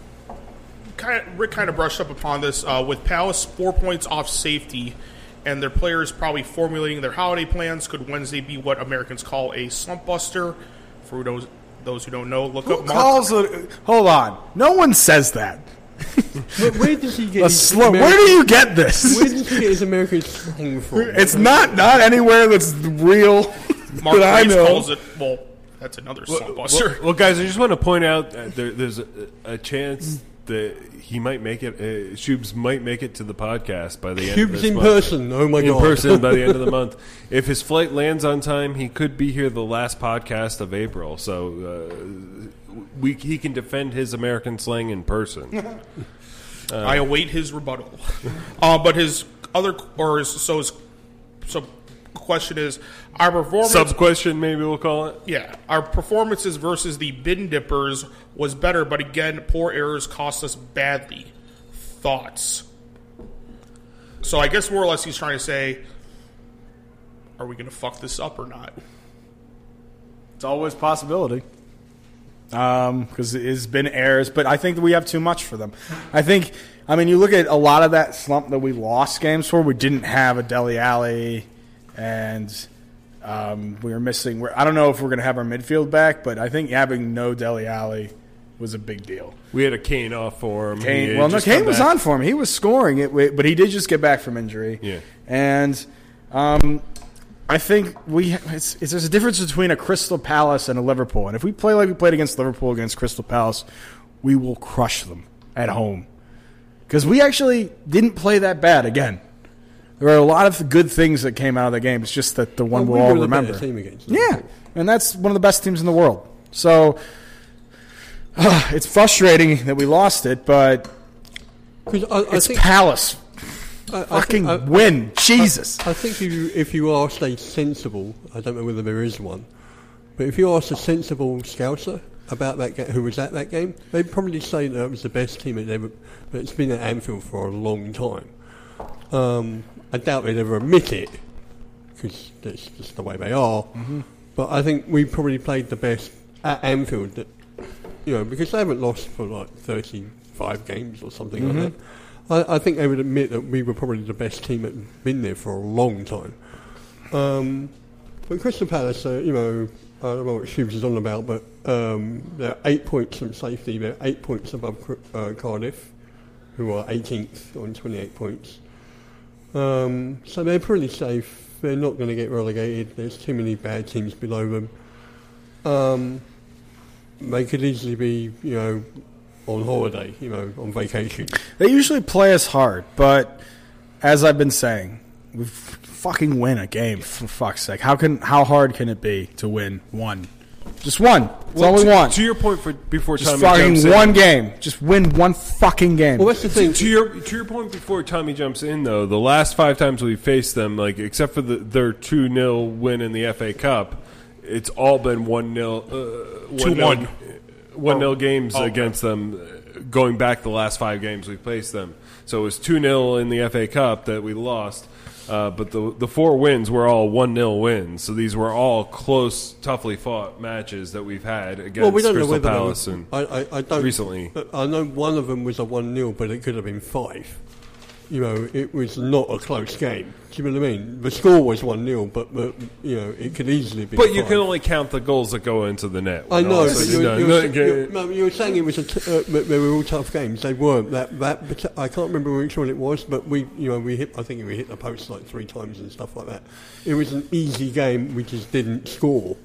S5: Rick kind of brushed up upon this. With Palace 4 points off safety and their players probably formulating their holiday plans, could Wednesday be what Americans call a slump buster? For those who don't know, look up Mark.
S4: Hold on. No one says that.
S6: Where does he get
S4: where do you get this?
S6: Where does he get his American slang from?
S4: It's not anywhere that's real.
S5: Mark
S4: that I know.
S5: Calls it, well, that's another slump buster.
S3: Well, guys, I just want to point out there's a chance that he might make it. Shubes might make it to the podcast by the end of this month.
S6: Person. Oh my god!
S3: In person by the end of the month. If his flight lands on time, he could be here the last podcast of April. So he can defend his American slang in person.
S5: I await his rebuttal. But his question is our performance.
S3: Sub question, maybe we'll call it.
S5: Yeah, our performances versus the bin dippers was better, but again, poor errors cost us badly. Thoughts? So I guess more or less he's trying to say, are we going to fuck this up or not?
S4: It's always a possibility. Because it's been errors, but I think that we have too much for them. You look at a lot of that slump that we lost games for. We didn't have a Dele Alli, and we were missing. I don't know if we're going to have our midfield back, but I think having no Dele Alli was a big deal.
S3: We had a Kane off for him.
S4: Kane was on for him. He was scoring it, but he did just get back from injury.
S3: Yeah,
S4: and I think there's a difference between a Crystal Palace and a Liverpool. And if we play like we played against Liverpool against Crystal Palace, we will crush them at home. Because we actually didn't play that bad again. There are a lot of good things that came out of the game. It's just that the one we'll all remember.
S6: Team against
S4: and that's one of the best teams in the world. So it's frustrating that we lost it, but it's Palace. Win. Jesus.
S6: I think if you ask a sensible, I don't know whether there is one, but if you ask a sensible scouser about that who was at that game, they'd probably say that it was the best team but it's been at Anfield for a long time. I doubt they'd ever admit it, because that's just the way they are. Mm-hmm. But I think we probably played the best at Anfield, because they haven't lost for like 35 games or something like that. I think they would admit that we were probably the best team that had been there for a long time. But Crystal Palace, I don't know what Shields is on about, but they're 8 points from safety. They're 8 points above Cardiff, who are 18th on 28 points. So they're pretty safe. They're not going to get relegated. There's too many bad teams below them. They could easily be, on holiday, on vacation.
S4: They usually play us hard, but as I've been saying, we fucking win a game, for fuck's sake. How hard can it be to win one? Just one. That's all we want.
S3: To your point, before
S4: just
S3: Tommy
S4: fucking
S3: jumps in,
S4: one game. Just win one fucking game.
S6: Well, that's the thing.
S3: To your point before Tommy jumps in, though, the last 5 times we faced them, like except for their 2-0 win in the FA Cup, it's all been 1-0,
S5: 2-1.
S3: 1-0 games against them. Going back the last 5 games we faced them, so it was 2-0 in the FA Cup that we lost. But the 4 wins were all 1-0 wins. So these were all close, toughly fought matches that we've had against
S6: we don't know
S3: Crystal
S6: whether
S3: Palace and
S6: I don't
S3: recently.
S6: I know one of them was a 1-0, but it could have been 5. It was not a close game. Do you know what I mean? The score was 1-0, but it could easily be.
S3: But
S6: 5.
S3: you can only count the goals that go into the net.
S6: I know,
S3: Also,
S6: but you were saying it was they were all tough games. They weren't. That I can't remember which one it was, but we hit. I think we hit the post like 3 times and stuff like that. It was an easy game. We just didn't score.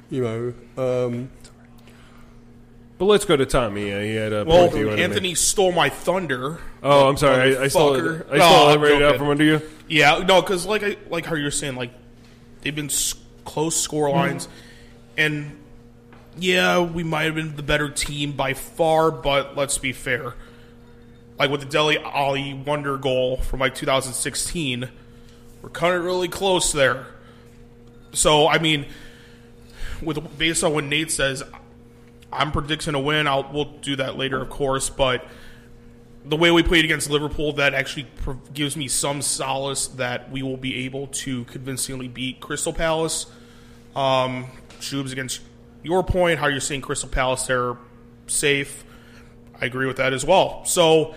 S3: But let's go to Tommy. He had a
S5: Well,
S3: point he wanted to
S5: Anthony
S3: make.
S5: stole my thunder.
S3: Oh, I'm sorry. I stole it. I
S5: No,
S3: stole it
S5: I'm
S3: right out
S5: joking.
S3: from under you.
S5: Yeah, no, because like how you're saying, like they've been close score lines, and yeah, we might have been the better team by far, but let's be fair. Like with the Dele Ali wonder goal from like 2016, we're kind of really close there. So I mean, based on what Nate says, I'm predicting a win. We'll do that later, of course, but the way we played against Liverpool, that actually gives me some solace that we will be able to convincingly beat Crystal Palace. Shubes, against your point, how you're saying Crystal Palace, they're safe. I agree with that as well. So,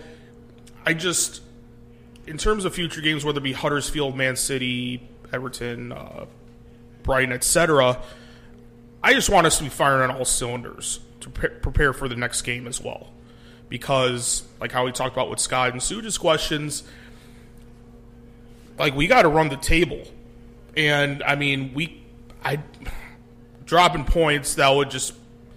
S5: in terms of future games, whether it be Huddersfield, Man City, Everton, Brighton, etc., I just want us to be firing on all cylinders to prepare for the next game as well. Because, like how we talked about with Scott and Suge's questions, like we got to run the table. And, I mean, dropping points, that would just,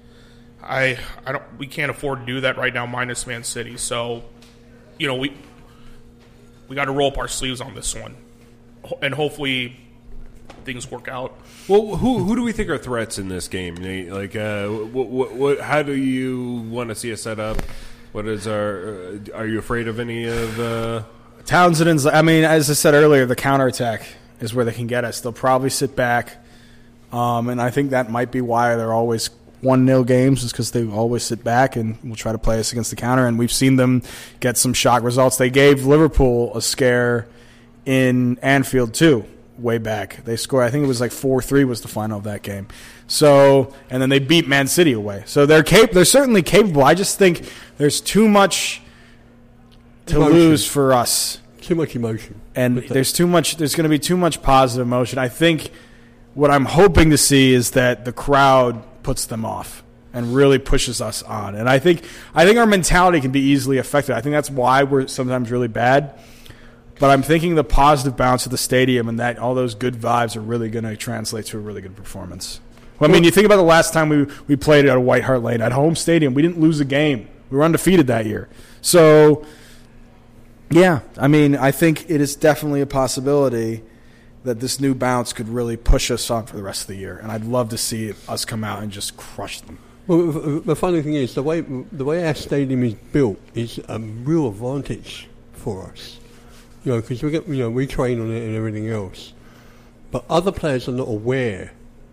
S5: we can't afford to do that right now minus Man City. So, we got to roll up our sleeves on this one. And hopefully things work out.
S3: Well, who do we think are threats in this game, Nate? Like, what? How do you want to see us set up? What is our? Are you afraid of any of?
S4: Townsend's. I mean, as I said earlier, the counterattack is where they can get us. They'll probably sit back, and I think that might be why they're always 1-0 games, is because they always sit back and will try to play us against the counter. And we've seen them get some shock results. They gave Liverpool a scare in Anfield too. Way back, they scored. I think it was like 4-3 was the final of that game. So, and then they beat Man City away. So they're certainly capable. I just think there's too much to lose for us.
S6: Too much emotion,
S4: and there's too much. There's going to be too much positive emotion. I think what I'm hoping to see is that the crowd puts them off and really pushes us on. And I think our mentality can be easily affected. I think that's why we're sometimes really bad. But I'm thinking the positive bounce of the stadium and that all those good vibes are really going to translate to a really good performance. Well, I mean, you think about the last time we played at White Hart Lane, at home stadium. We didn't lose a game. We were undefeated that year. So, yeah, I mean, I think it is definitely a possibility that this new bounce could really push us on for the rest of the year. And I'd love to see us come out and just crush them.
S6: Well, the funny thing is, the way our stadium is built is a real advantage for us. Because we train on it and everything else, but other players are not aware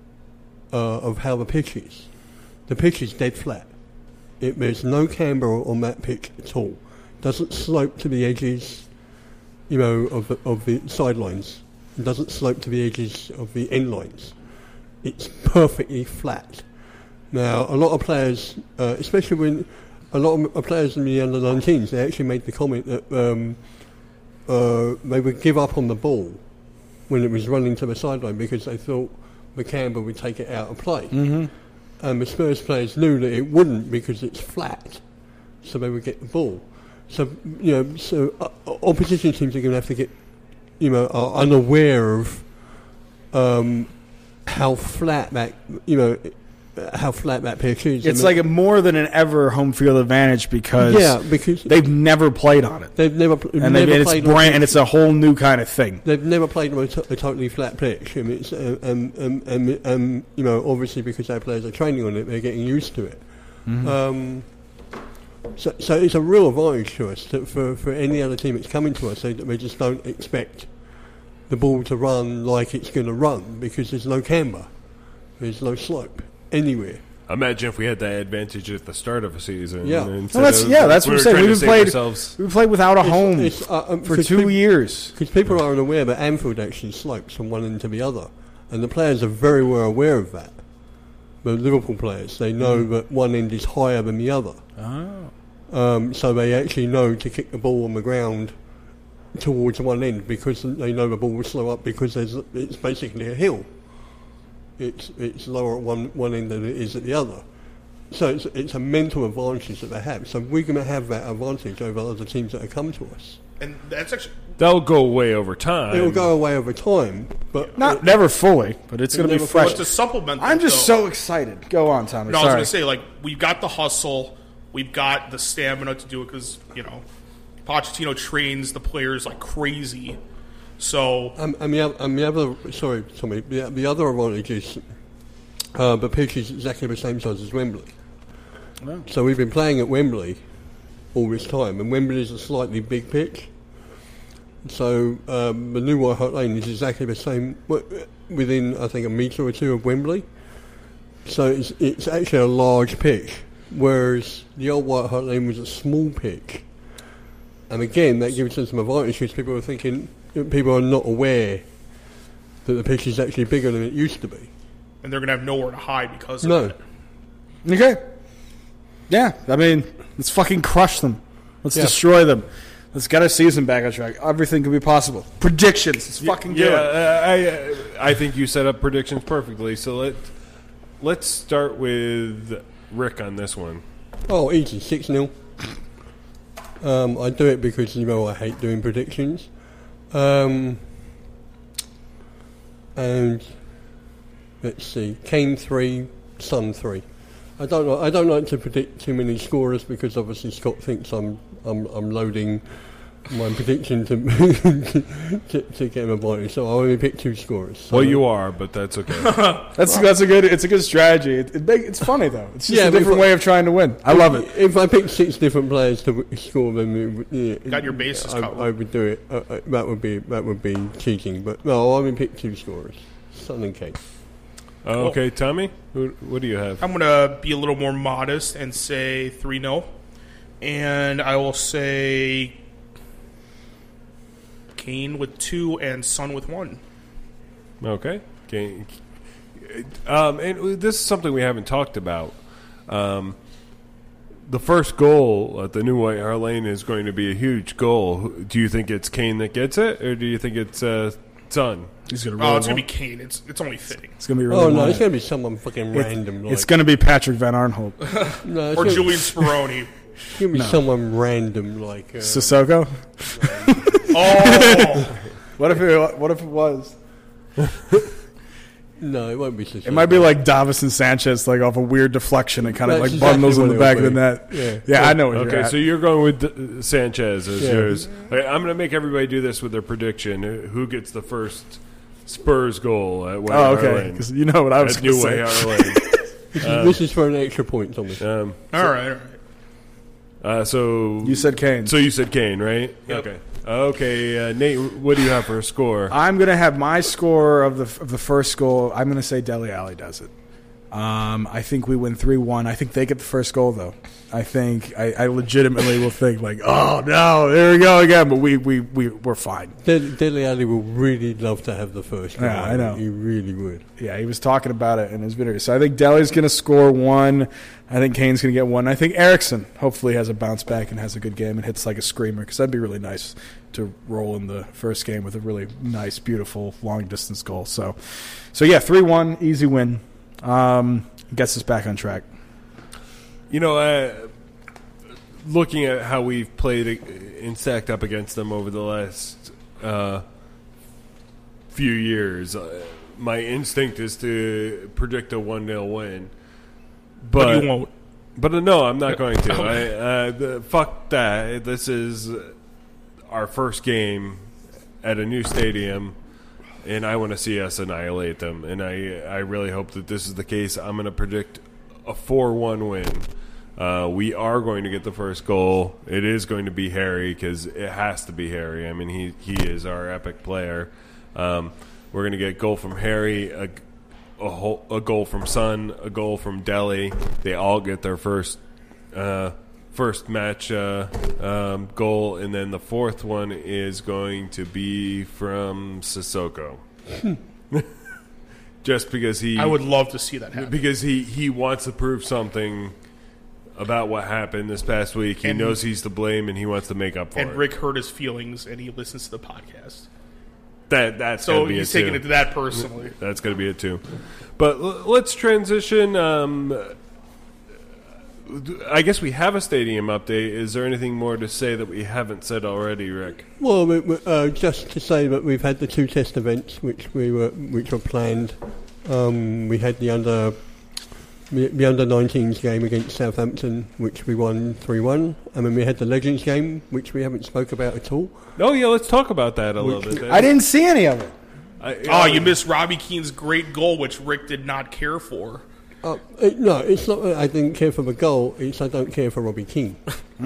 S6: of how the pitch is. The pitch is dead flat. There's no camber on that pitch at all. It doesn't slope to the edges, of the sidelines. It doesn't slope to the edges of the end lines. It's perfectly flat. Now, a lot of players, especially when a lot of players in the under-19s, they actually made the comment that. They would give up on the ball when it was running to the sideline because they thought, McCamber would take it out of play. Mm-hmm. And the Spurs players knew that it wouldn't because it's flat, so they would get the ball. So, opposition teams are going to have to get, are unaware of how flat that pitch is.
S4: It's like more than an ever home field advantage because they've never played on it. And it's a whole new kind of thing.
S6: They've never played on a totally flat pitch. I mean, obviously because our players are training on it, they're getting used to it. Mm-hmm. So it's a real advantage to us that for any other team that's coming to us, they just don't expect the ball to run like it's going to run because there's no camber, there's no slope anywhere.
S3: Imagine if we had that advantage at the start of a season.
S4: Yeah, that's what I'm saying. We've played without a home for 2 years.
S6: Because people aren't aware that Anfield actually slopes from one end to the other, and the players are very well aware of that. The Liverpool players, they know that one end is higher than the other. So they actually know to kick the ball on the ground towards one end because they know the ball will slow up because it's basically a hill. It's lower at one end than it is at the other. So it's a mental advantage that they have. So we're going to have that advantage over other teams that have come to us.
S5: And that's actually...
S3: That'll go away over time.
S6: It'll go away over time, but
S4: never fully. But it's going to be fresh.
S5: But to supplement that,
S4: I'm just so excited. Go on, Tommy.
S5: No, I was going to say, like, we've got the hustle, we've got the stamina to do it because Pochettino trains the players like crazy. So
S6: the other advantage is the pitch is exactly the same size as Wembley. Oh. So we've been playing at Wembley all this time, and Wembley is a slightly big pitch. So the new White Hart Lane is exactly the same within, I think, a metre or two of Wembley. So it's actually a large pitch, whereas the old White Hart Lane was a small pitch. And again, that gives us some advantage because people are not aware that the pitch is actually bigger than it used to be.
S5: And they're going to have nowhere to hide because of it.
S4: Okay. Yeah, I mean, let's fucking crush them. Let's destroy them. Let's get our season back on track. Everything can be possible. Predictions. Let's fucking do it.
S3: I think you set up predictions perfectly. So let's start with Rick on this one.
S6: Oh, easy. 6-0. I do it because, I hate doing predictions. And let's see. Kane 3, Son 3. I don't like to predict too many scorers because obviously Scott thinks I'm loading my prediction to get him a body. So I only pick 2 scorers. So.
S3: Well, you are, but that's okay.
S4: That's a good strategy. It's funny though. It's just a different way of trying to win. I love it.
S6: If I picked 6 different players to score, then
S5: got your bases covered.
S6: I would do it. That would be cheating. But no, I only pick 2 scorers. Son and Kane.
S3: Okay, Tommy, what do you have?
S5: I'm going to be a little more modest and say 3-0. And I will say Kane with 2 and Son with 1.
S3: Okay. Kane. And this is something we haven't talked about. The first goal at the new White Hart Lane is going to be a huge goal. Do you think it's Kane that gets it, or do you think it's Son?
S5: It's going to be Kane. It's only fitting.
S4: It's going to be really
S6: it's going to be someone fucking random.
S4: It's going to be Patrick Van Arnholt.
S5: Or Julian Speroni.
S6: It's going to be someone random like...
S4: Sissoko?
S5: Oh!
S4: What if it was?
S6: No, it won't be Sissoko.
S4: It might be like Davison Sanchez, like off a weird deflection and kind of like bundles in the back of the net. Yeah, I know what you're at.
S3: So you're going with Sanchez as yours. Okay, I'm going to make everybody do this with their prediction. Who gets the first Spurs goal at White Hart Lane?
S4: Because you know what I was going to say.
S3: White Hart Lane.
S6: This is for an extra point, Thomas.
S5: All right.
S3: So
S4: you said Kane.
S3: So you said Kane, right?
S5: Yep.
S3: Okay, Nate, what do you have for a score?
S4: I'm going to have my score of the first goal. I'm going to say Dele Alli does it. I think we win 3-1. I think they get the first goal, though. I legitimately will think, like, oh, no, there we go again. But we're fine.
S6: Dele Alli will really love to have the first goal.
S4: Yeah, I know.
S6: He really would.
S4: Yeah, he was talking about it in his video. So I think Dele's going to score 1. I think Kane's going to get 1. I think Eriksson hopefully has a bounce back and has a good game and hits like a screamer, because that'd be really nice to roll in the first game with a really nice, beautiful, long-distance goal. So yeah, 3-1, easy win. Gets us back on track.
S3: You know, looking at how we've played and stacked up against them over the last few years, my instinct is to predict a 1-0 win.
S5: But you won't.
S3: But no, I'm not going to. Fuck that. This is our first game at a new stadium, and I want to see us annihilate them. And I really hope that this is the case. I'm going to predict a 4-1 win. We are going to get the first goal. It is going to be Harry, because it has to be Harry. I mean, he is our epic player. We're going to get a goal from Harry, a goal from Son, a goal from Dele. They all get their first match goal, and then the fourth one is going to be from Sissoko. Just because
S5: I would love to see that happen.
S3: Because he wants to prove something about what happened this past week. He knows he's to blame, and he wants to make up for it.
S5: And Rick hurt his feelings, and he listens to the podcast.
S3: That's
S5: so
S3: be
S5: he's
S3: it
S5: taking
S3: too.
S5: it to that personally.
S3: That's going to be it too. But let's transition. I guess we have a stadium update. Is there anything more to say that we haven't said already, Rick?
S6: Well, just to say that we've had the 2 test events which were planned. We had the under 19s game against Southampton, which we won 3-1, and then we had the Legends game, which we haven't spoke about at all.
S3: Oh yeah, let's talk about that a little bit.
S4: I didn't see any of it.
S5: You missed Robbie Keane's great goal, which Rick did not care for.
S6: No, it's not that I didn't care for the goal. It's I don't care for Robbie Keane.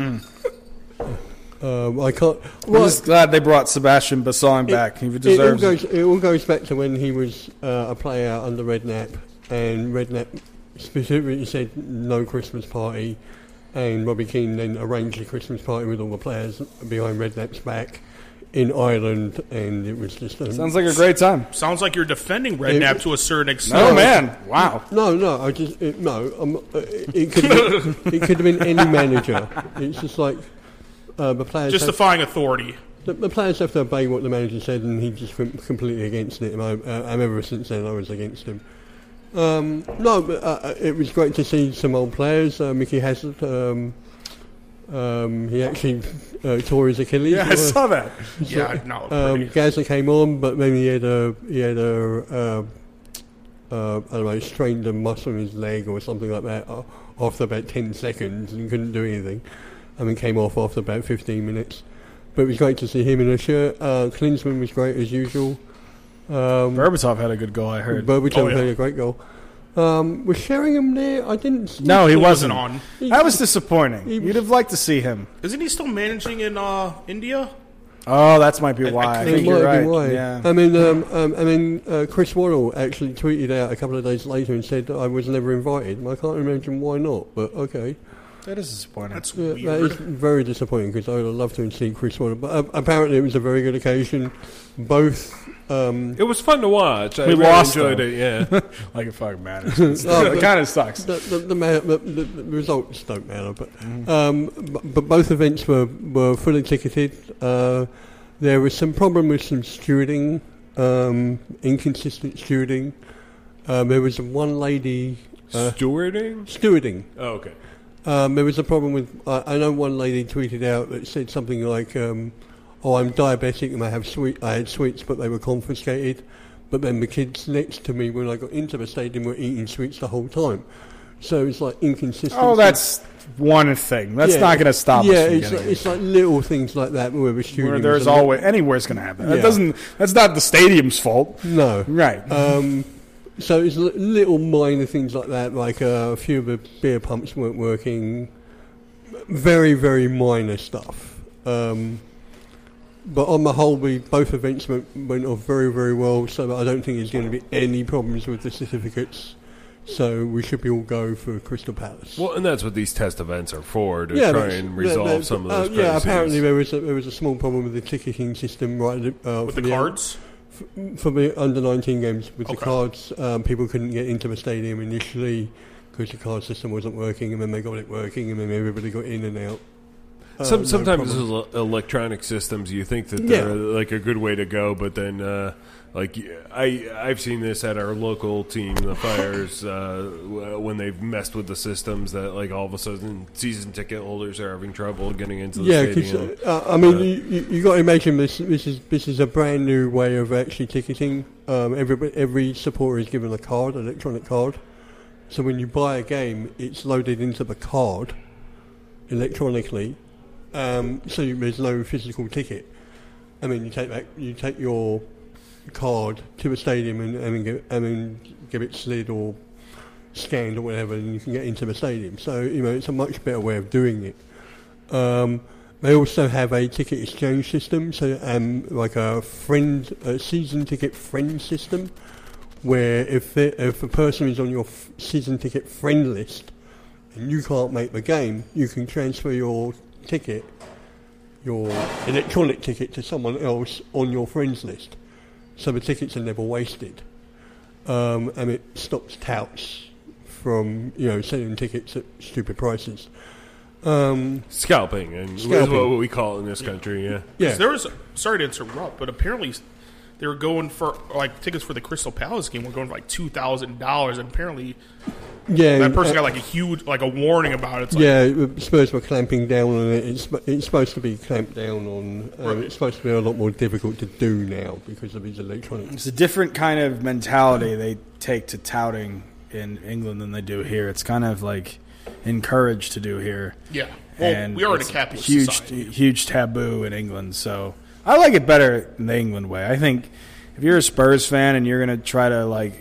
S6: I can't.
S4: I'm just glad they brought Sebastian Basson back. He deserves it.
S6: It all goes back to when he was a player under Redknapp, and Redknapp specifically said no Christmas party, and Robbie Keane then arranged a Christmas party with all the players behind Redknapp's back in Ireland, and it was just
S4: sounds like a great time.
S5: Sounds like you're defending Redknapp to a certain extent.
S4: Oh man, wow.
S6: No, I just it could have been any manager. It's just like the players
S5: justifying authority.
S6: The players have to obey what the manager said, and he just went completely against it. And I'm ever since then I was against him. It was great to see some old players. Mickey Hazard, he actually tore his Achilles.
S4: Yeah, I saw that.
S5: Yeah, no.
S6: Gazza came on, but then he had a I don't know, strained a muscle in his leg or something like that after about 10 seconds and couldn't do anything. And then came off after about 15 minutes. But it was great to see him in a shirt. Klinsmann was great as usual.
S4: Berbatov had a good goal, I heard.
S6: Berbatov had a great goal. Was Sheringham there? I didn't.
S4: No, he wasn't
S5: on.
S4: That was disappointing. You'd have liked to see him.
S5: Isn't he still managing in India?
S4: Oh, that might be why. I think you're right.
S6: Why.
S4: Yeah.
S6: I mean, Chris Waddle actually tweeted out a couple of days later and said that I was never invited. I can't imagine why not, but okay.
S4: That is disappointing.
S5: That's weird.
S6: That is very disappointing because I would have loved to have seen Chris Waddle. But apparently it was a very good occasion. Both.
S3: It was fun to watch.
S4: We lost,
S3: enjoyed it. Yeah,
S4: like it fucking matters. It kind of sucks.
S6: The results don't matter, but both events were fully ticketed. There was some problem with some stewarding, inconsistent stewarding. There was one lady stewarding.
S3: Oh, okay.
S6: There was a problem with. I know one lady tweeted out that said something like. I'm diabetic and I had sweets, but they were confiscated. But then the kids next to me, when I got into the stadium, were eating sweets the whole time. So it's like inconsistency.
S4: Oh, that's one thing. That's not going to stop us.
S6: Yeah, it's like little things like that where we're shooting.
S4: Where there's always anywhere's going to happen. Yeah. That's not the stadium's fault.
S6: No,
S4: right.
S6: So it's little minor things like that, like a few of the beer pumps weren't working. Very, very minor stuff. But on the whole, both events went off very, very well, so I don't think there's going to be any problems with the certificates. So we should be all go for Crystal Palace.
S3: Well, and that's what these test events are for, to try and resolve some of those crises.
S6: Apparently there was a small problem with the ticketing system, right?
S5: With the cards?
S6: For the under-19 games, with the cards, people couldn't get into the stadium initially because the card system wasn't working, and then they got it working, and then everybody got in and out.
S3: Sometimes those electronic systems, you think that they're like a good way to go, but then like I've seen this at our local team, the Fires, when they've messed with the systems, that like all of a sudden season ticket holders are having trouble getting into the stadium.
S6: I mean, you got to imagine this is a brand new way of actually ticketing. Every supporter is given a card, electronic card. So when you buy a game, it's loaded into the card electronically. So there's no physical ticket. I mean, you take your card to the stadium and give it slid or scanned or whatever, and you can get into the stadium. So it's a much better way of doing it. They also have a ticket exchange system, so like a season ticket friend system, where if a person is on your season ticket friend list and you can't make the game, you can transfer your electronic ticket to someone else on your friends list. So the tickets are never wasted. And it stops touts from, selling tickets at stupid prices.
S3: Scalping, is what we call it in this country,
S5: Yeah. There was, sorry to interrupt, but apparently they were going for, like, tickets for the Crystal Palace game were going for, like, $2,000, and apparently that person got, like, a huge, like, a warning about it. It's
S6: Spurs were clamping down on it. It's supposed to be clamped down on. It's supposed to be a lot more difficult to do now because of these electronics.
S4: It's a different kind of mentality they take to touting in England than they do here. It's kind of, like, encouraged to do here.
S5: Yeah. Well, and we are in a capitalist society.
S4: Huge taboo in England, so I like it better in the England way. I think if you're a Spurs fan and you're going to try to, like,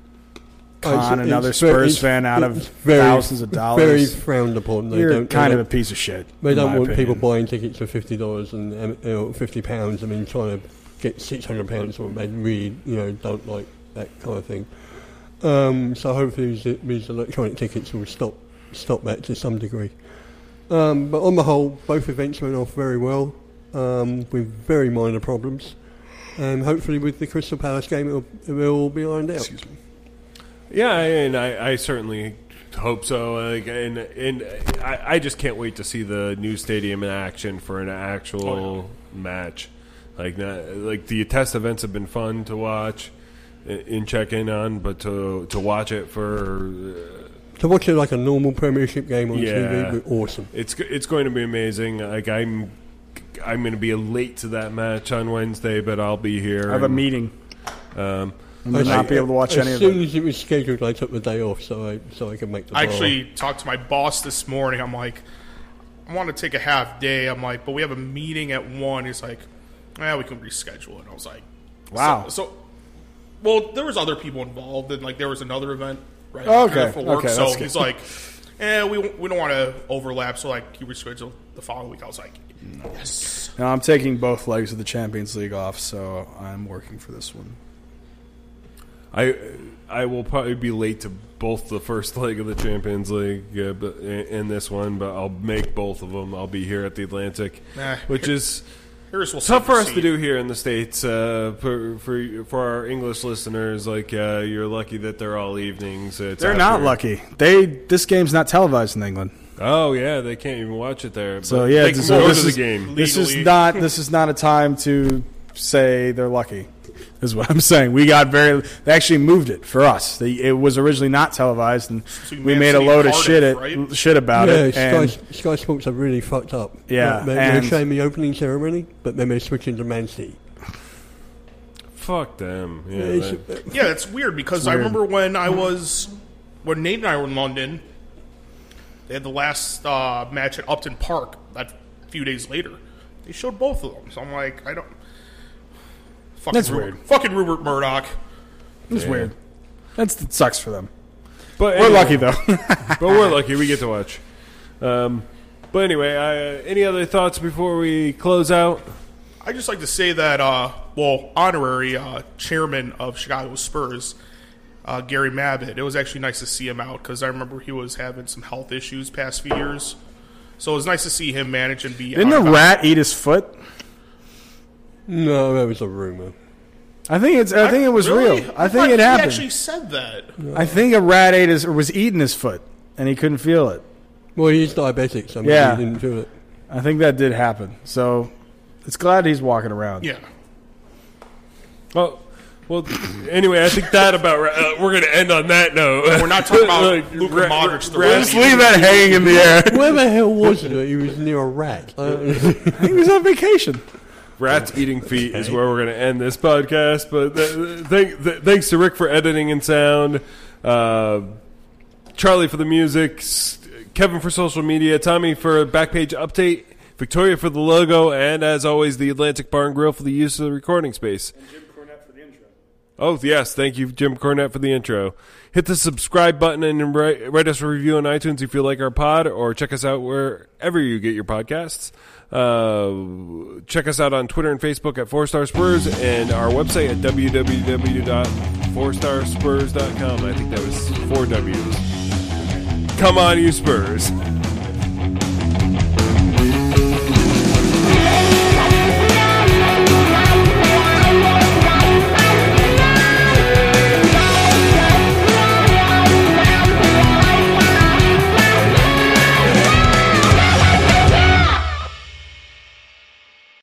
S4: con another Spurs fan out of thousands of dollars,
S6: very frowned upon.
S4: You're kind of a piece of shit.
S6: They don't want people buying tickets for $50 and £50. I mean, trying to get £600 for them. They really, don't like that kind of thing. So hopefully these electronic tickets will stop that to some degree. But on the whole, both events went off very well, with very minor problems, and hopefully with the Crystal Palace game it will be ironed out.
S4: Excuse me.
S3: Yeah, and I certainly hope so. And I just can't wait to see the new stadium in action for an actual match. Like the test events have been fun to watch and check in on, but to watch it
S6: to watch it like a normal Premiership game on TV would be awesome.
S3: It's going to be amazing. Like I'm going to be late to that match on Wednesday, but I'll be here.
S4: I have a meeting. I will not be able to watch any of it.
S6: As soon as it was scheduled, I took the day off so I could make the ball.
S5: I actually talked to my boss this morning. I'm like, I want to take a half day. I'm like, but we have a meeting at 1. He's like, we can reschedule it. I was like,
S4: wow.
S5: Well, there was other people involved, and like there was another event right for work.
S4: Okay,
S5: so he's like, we don't want to overlap. So like, you reschedule the following week. I was like, yes.
S4: No, I'm taking both legs of the Champions League off, so I'm working for this one.
S3: I will probably be late to both the first leg of the Champions League and this one, but I'll make both of them. I'll be here at the Atlantic, which is tough for us to do here in the States. For our English listeners, like you're lucky that they're all evenings.
S4: They're not lucky. This game's not televised in England.
S3: Oh yeah, they can't even watch it there.
S4: So yeah,
S3: this is the game.
S4: This is not a time to say they're lucky. Is what I'm saying. They actually moved it for us. It was originally not televised, and we made a load of shit about it.
S6: And Sky Sports are really fucked up.
S4: Yeah,
S6: they're showing the opening ceremony, but then they're switching to Man City.
S3: Fuck them.
S5: Yeah, it's weird because I remember when Nate and I were in London, they had the last match at Upton Park. A few days later, they showed both of them. So I'm like,
S4: That's weird.
S5: Fucking Rupert Murdoch.
S4: That's weird. That sucks for them.
S3: But
S4: we're lucky, though.
S3: But we're lucky. We get to watch. But anyway, any other thoughts before we close out?
S5: I'd just like to say that, honorary chairman of Chicago Spurs, Gary Mabbitt. It was actually nice to see him out because I remember he was having some health issues past few years. So it was nice to see him manage and be.
S4: Didn't a rat eat his foot?
S6: No, that was a rumor.
S4: I think it was
S5: Really?
S4: real. I think it
S5: He
S4: happened.
S5: actually said that.
S4: I think a rat was eating his foot, and he couldn't feel it.
S6: Well, he's diabetic, so maybe
S4: Yeah.
S6: he didn't feel it.
S4: I think that did happen. So it's glad he's walking around.
S5: Yeah.
S3: Well, anyway, I think that about we're going to end on that note.
S5: We're not talking about Luka Modric. The
S4: Just leave that hanging in the air.
S6: Where the hell was it that he was near a rat?
S4: He was on vacation.
S3: Rats eating feet is where we're going to end this podcast. But thanks to Rick for editing and sound, Charlie for the music, Kevin for social media, Tommy for Backpage Update, Victoria for the logo, and as always, the Atlantic Bar and Grill for the use of the recording space.
S4: And Jim Cornette for the intro.
S3: Oh, yes. Thank you, Jim Cornette, for the intro. Hit the subscribe button and write us a review on iTunes if you like our pod, or check us out wherever you get your podcasts. Check us out on Twitter and Facebook at 4-Star Spurs, and our website at www.4starspurs.com. I think that was 4 W's. Come on, you Spurs.